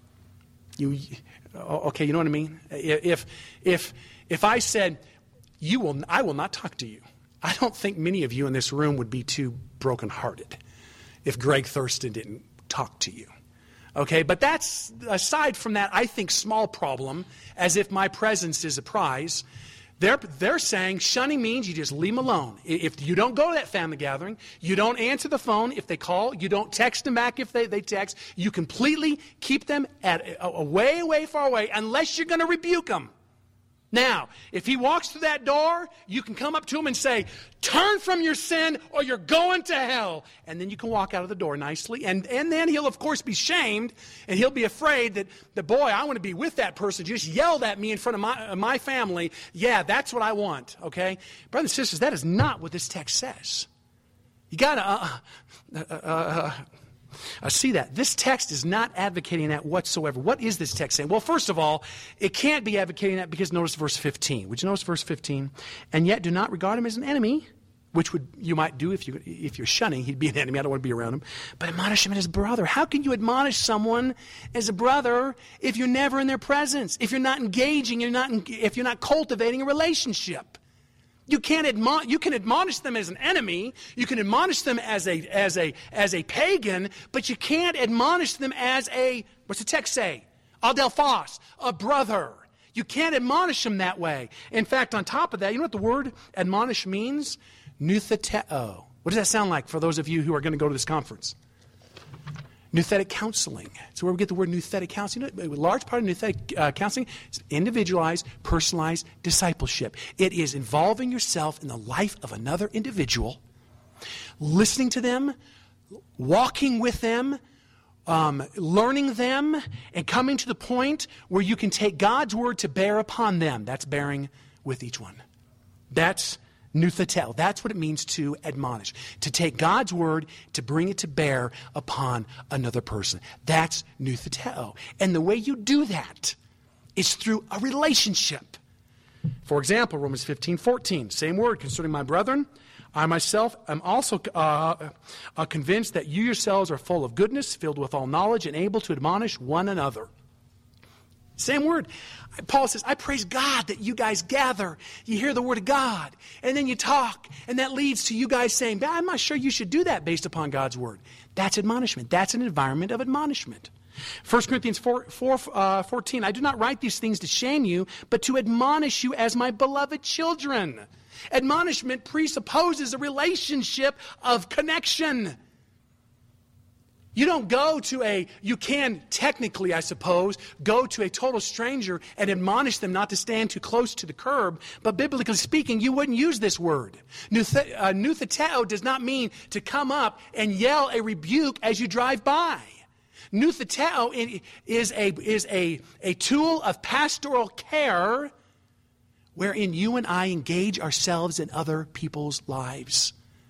You, okay, you know what I mean? If if if I said, you will, I will not talk to you, I don't think many of you in this room would be too brokenhearted if Greg Thurston didn't talk to you. Okay, but that's, aside from that, I think, small problem, as if my presence is a prize. They're, they're saying shunning means you just leave them alone. If you don't go to that family gathering, you don't answer the phone if they call, you don't text them back if they, they text, you completely keep them at away, away, far away, unless you're going to rebuke them. Now, if he walks through that door, you can come up to him and say, turn from your sin or you're going to hell. And then you can walk out of the door nicely. And, and then he'll, of course, be shamed, and he'll be afraid that, that, boy, I want to be with that person. Just yelled at me in front of my, uh, my family. Yeah, that's what I want, okay? Brothers and sisters, that is not what this text says. You got to uh, uh, uh, uh, uh, see that. This text is not advocating that whatsoever. What is this text saying? Well, first of all, it can't be advocating that because notice verse fifteen. Would you notice verse fifteen? And yet do not regard him as an enemy, which would you might do if, you, if you're shunning. He'd be an enemy. I don't want to be around him. But admonish him as brother. How can you admonish someone as a brother if you're never in their presence? If you're not engaging, you're not, if you're not cultivating a relationship? You can't admon- you can admonish them as an enemy, you can admonish them as a as a as a pagan, but you can't admonish them as a, what's the text say? Adelphos, a brother. You can't admonish them that way. In fact, on top of that, you know what the word admonish means? Noutheteo. What does that sound like for those of you who are going to go to this conference? Nouthetic counseling. That's where we get the word nouthetic counseling. You know, a large part of nouthetic uh, counseling is individualized, personalized discipleship. It is involving yourself in the life of another individual, listening to them, walking with them, um, learning them, and coming to the point where you can take God's word to bear upon them. That's bearing with each one. That's Noutheteo. That's what it means to admonish. To take God's word, to bring it to bear upon another person. That's Noutheteo. And the way you do that is through a relationship. For example, Romans fifteen fourteen, same word, concerning my brethren, I myself am also uh, uh, convinced that you yourselves are full of goodness, filled with all knowledge, and able to admonish one another. Same word. Paul says, I praise God that you guys gather, you hear the word of God, and then you talk, and that leads to you guys saying, I'm not sure you should do that based upon God's word. That's admonishment. That's an environment of admonishment. First Corinthians four, four, uh, fourteen, I do not write these things to shame you, but to admonish you as my beloved children. Admonishment presupposes a relationship of connection. You don't go to a, you can technically, I suppose, go to a total stranger and admonish them not to stand too close to the curb, but biblically speaking, you wouldn't use this word. Nutheteo does not mean to come up and yell a rebuke as you drive by. Nutheteo is a, is a, a tool of pastoral care wherein you and I engage ourselves in other people's lives.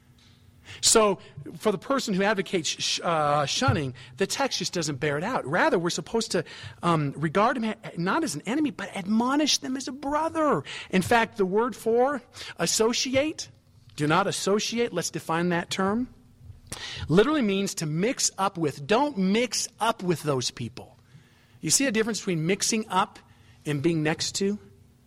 So, for the person who advocates sh- uh, shunning, the text just doesn't bear it out. Rather, we're supposed to um, regard him not as an enemy, but admonish them as a brother. In fact, the word for associate, do not associate, let's define that term, literally means to mix up with. Don't mix up with those people. You see a difference between mixing up and being next to?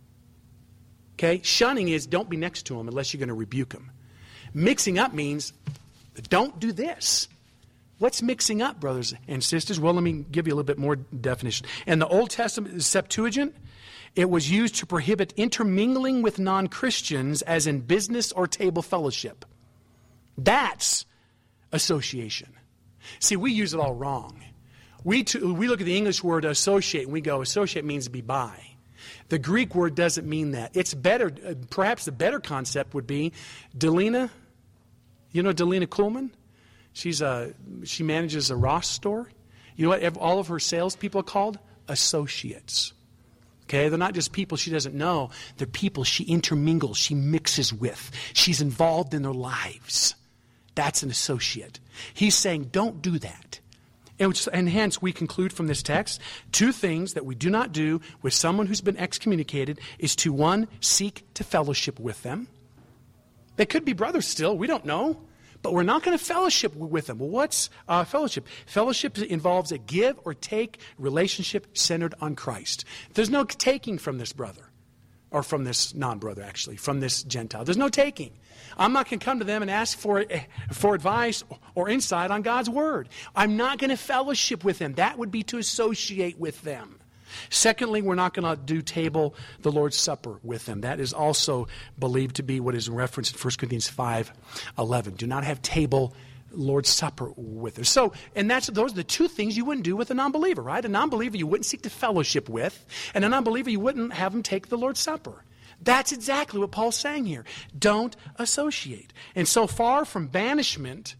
Okay, shunning is don't be next to them unless you're going to rebuke them. Mixing up means don't do this. What's mixing up, brothers and sisters? Well, let me give you a little bit more definition. In the Old Testament Septuagint, it was used to prohibit intermingling with non-Christians as in business or table fellowship. That's association. See, we use it all wrong. We, t- we look at the English word associate and we go, associate means to be by. The Greek word doesn't mean that. It's better, uh, perhaps the better concept would be Delina. You know Delina Kuhlman? She's a, she manages a Ross store. You know what all of her salespeople are called? Associates. Okay, they're not just people she doesn't know. They're people she intermingles, she mixes with. She's involved in their lives. That's an associate. He's saying, don't do that. And hence, we conclude from this text, two things that we do not do with someone who's been excommunicated is to, one, seek to fellowship with them. They could be brothers still, we don't know. But we're not going to fellowship with them. Well, what's uh, fellowship? Fellowship involves a give or take relationship centered on Christ. There's no taking from this brother, or from this non-brother, actually, from this Gentile. There's no taking. I'm not going to come to them and ask for, for advice or insight on God's word. I'm not going to fellowship with them. That would be to associate with them. Secondly, we're not going to do table the Lord's Supper with them. That is also believed to be what is referenced in First Corinthians five eleven. Do not have table Lord's Supper with them. So, and that's those are the two things you wouldn't do with a non-believer, right? A non-believer you wouldn't seek to fellowship with, and a non-believer you wouldn't have them take the Lord's Supper. That's exactly what Paul's saying here. Don't associate. And so far from banishment,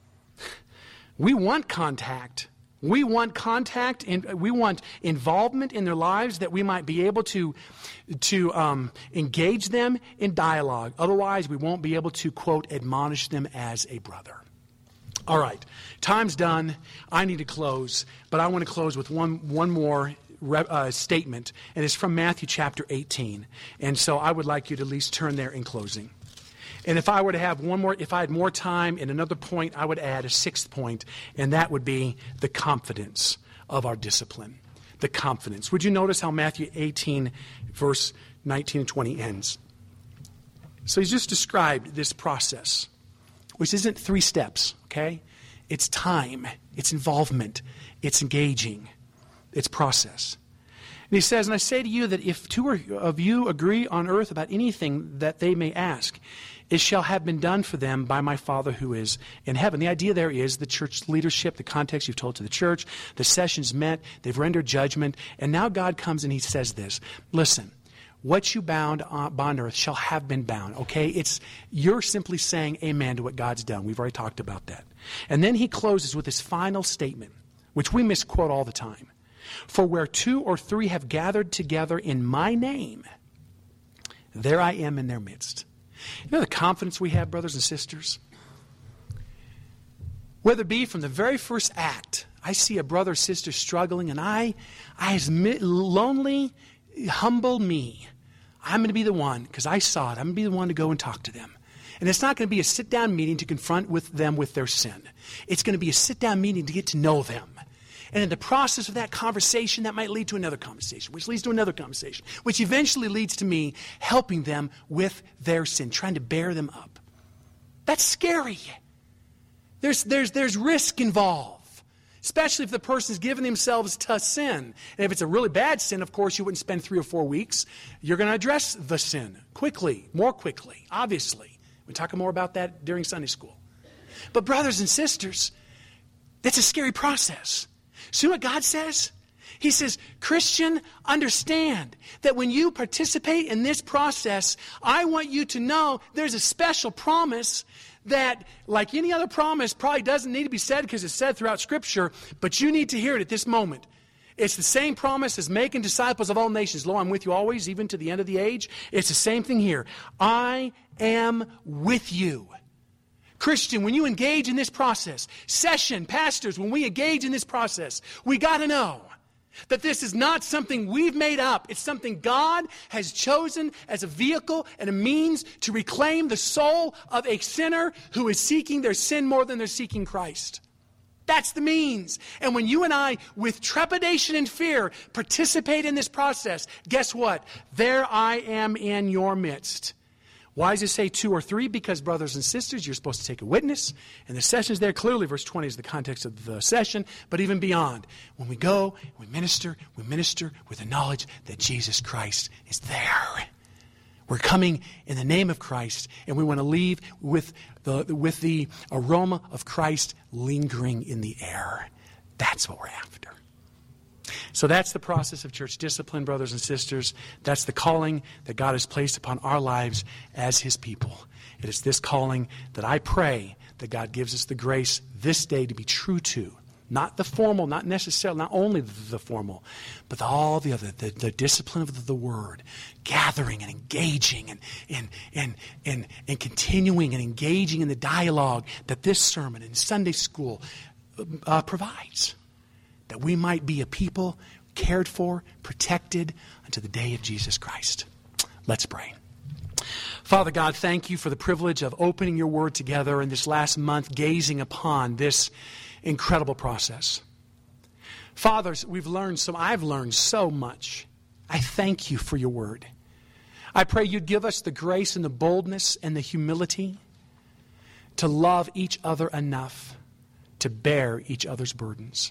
we want contact. We want contact and we want involvement in their lives that we might be able to, to um, engage them in dialogue. Otherwise, we won't be able to, quote, admonish them as a brother. All right, time's done. I need to close, but I want to close with one, one more Uh, statement, and it's from Matthew chapter eighteen. And so I would like you to at least turn there in closing. And if I were to have one more, if I had more time and another point, I would add a sixth point, and that would be the confidence of our discipline. The confidence. Would you notice how Matthew eighteen, verse nineteen and twenty ends? So he's just described this process, which isn't three steps, okay? It's time, it's involvement, it's engaging. Its process. And he says, and I say to you that if two of you agree on earth about anything that they may ask, it shall have been done for them by my Father who is in heaven. The idea there is the church leadership, the context you've told to the church, the sessions met, they've rendered judgment, and now God comes and he says this, listen, what you bound on, on earth shall have been bound, okay? It's, you're simply saying amen to what God's done. We've already talked about that. And then he closes with his final statement, which we misquote all the time. For where two or three have gathered together in my name, there I am in their midst. You know the confidence we have, brothers and sisters? Whether it be from the very first act, I see a brother or sister struggling, and I, I as lonely, humble me, I'm going to be the one, because I saw it, I'm going to be the one to go and talk to them. And it's not going to be a sit-down meeting to confront with them with their sin. It's going to be a sit-down meeting to get to know them. And in the process of that conversation, that might lead to another conversation, which leads to another conversation, which eventually leads to me helping them with their sin, trying to bear them up. That's scary. There's, there's, there's risk involved, especially if the person's given themselves to sin. And if it's a really bad sin, of course, you wouldn't spend three or four weeks. You're going to address the sin quickly, more quickly, obviously. We'll talk more about that during Sunday school. But brothers and sisters, that's a scary process. See what God says? He says, Christian, understand that when you participate in this process, I want you to know there's a special promise that, like any other promise, probably doesn't need to be said because it's said throughout Scripture, but you need to hear it at this moment. It's the same promise as making disciples of all nations. Lo, I'm with you always, even to the end of the age. It's the same thing here. I am with you. Christian, when you engage in this process, session, pastors, when we engage in this process, we got to know that this is not something we've made up. It's something God has chosen as a vehicle and a means to reclaim the soul of a sinner who is seeking their sin more than they're seeking Christ. That's the means. And when you and I, with trepidation and fear, participate in this process, guess what? There I am in your midst. Why does it say two or three? Because, brothers and sisters, you're supposed to take a witness. And the session's there. Clearly, verse twenty is the context of the session. But even beyond, when we go, we minister, we minister with the knowledge that Jesus Christ is there. We're coming in the name of Christ, and we want to leave with the, with the aroma of Christ lingering in the air. That's what we're after. So that's the process of church discipline, brothers and sisters. That's the calling that God has placed upon our lives as His people. It is this calling that I pray that God gives us the grace this day to be true to. Not the formal, not necessarily, not only the formal, but the, all the other, the, the discipline of the, the Word, gathering and engaging and, and, and, and, and continuing and engaging in the dialogue that this sermon and Sunday school uh, provides. That we might be a people cared for, protected unto the day of Jesus Christ. Let's pray. Father God, thank you for the privilege of opening your Word together in this last month, gazing upon this incredible process. Fathers, we've learned so, I've learned so much. I thank you for your Word. I pray you'd give us the grace and the boldness and the humility to love each other enough to bear each other's burdens.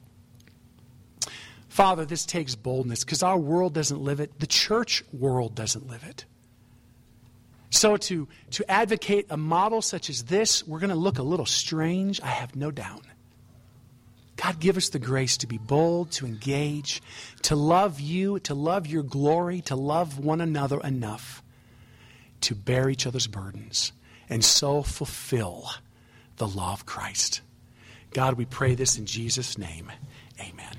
Father, this takes boldness because our world doesn't live it. The church world doesn't live it. So to, to advocate a model such as this, we're going to look a little strange, I have no doubt. God, give us the grace to be bold, to engage, to love you, to love your glory, to love one another enough to bear each other's burdens and so fulfill the law of Christ. God, we pray this in Jesus' name. Amen.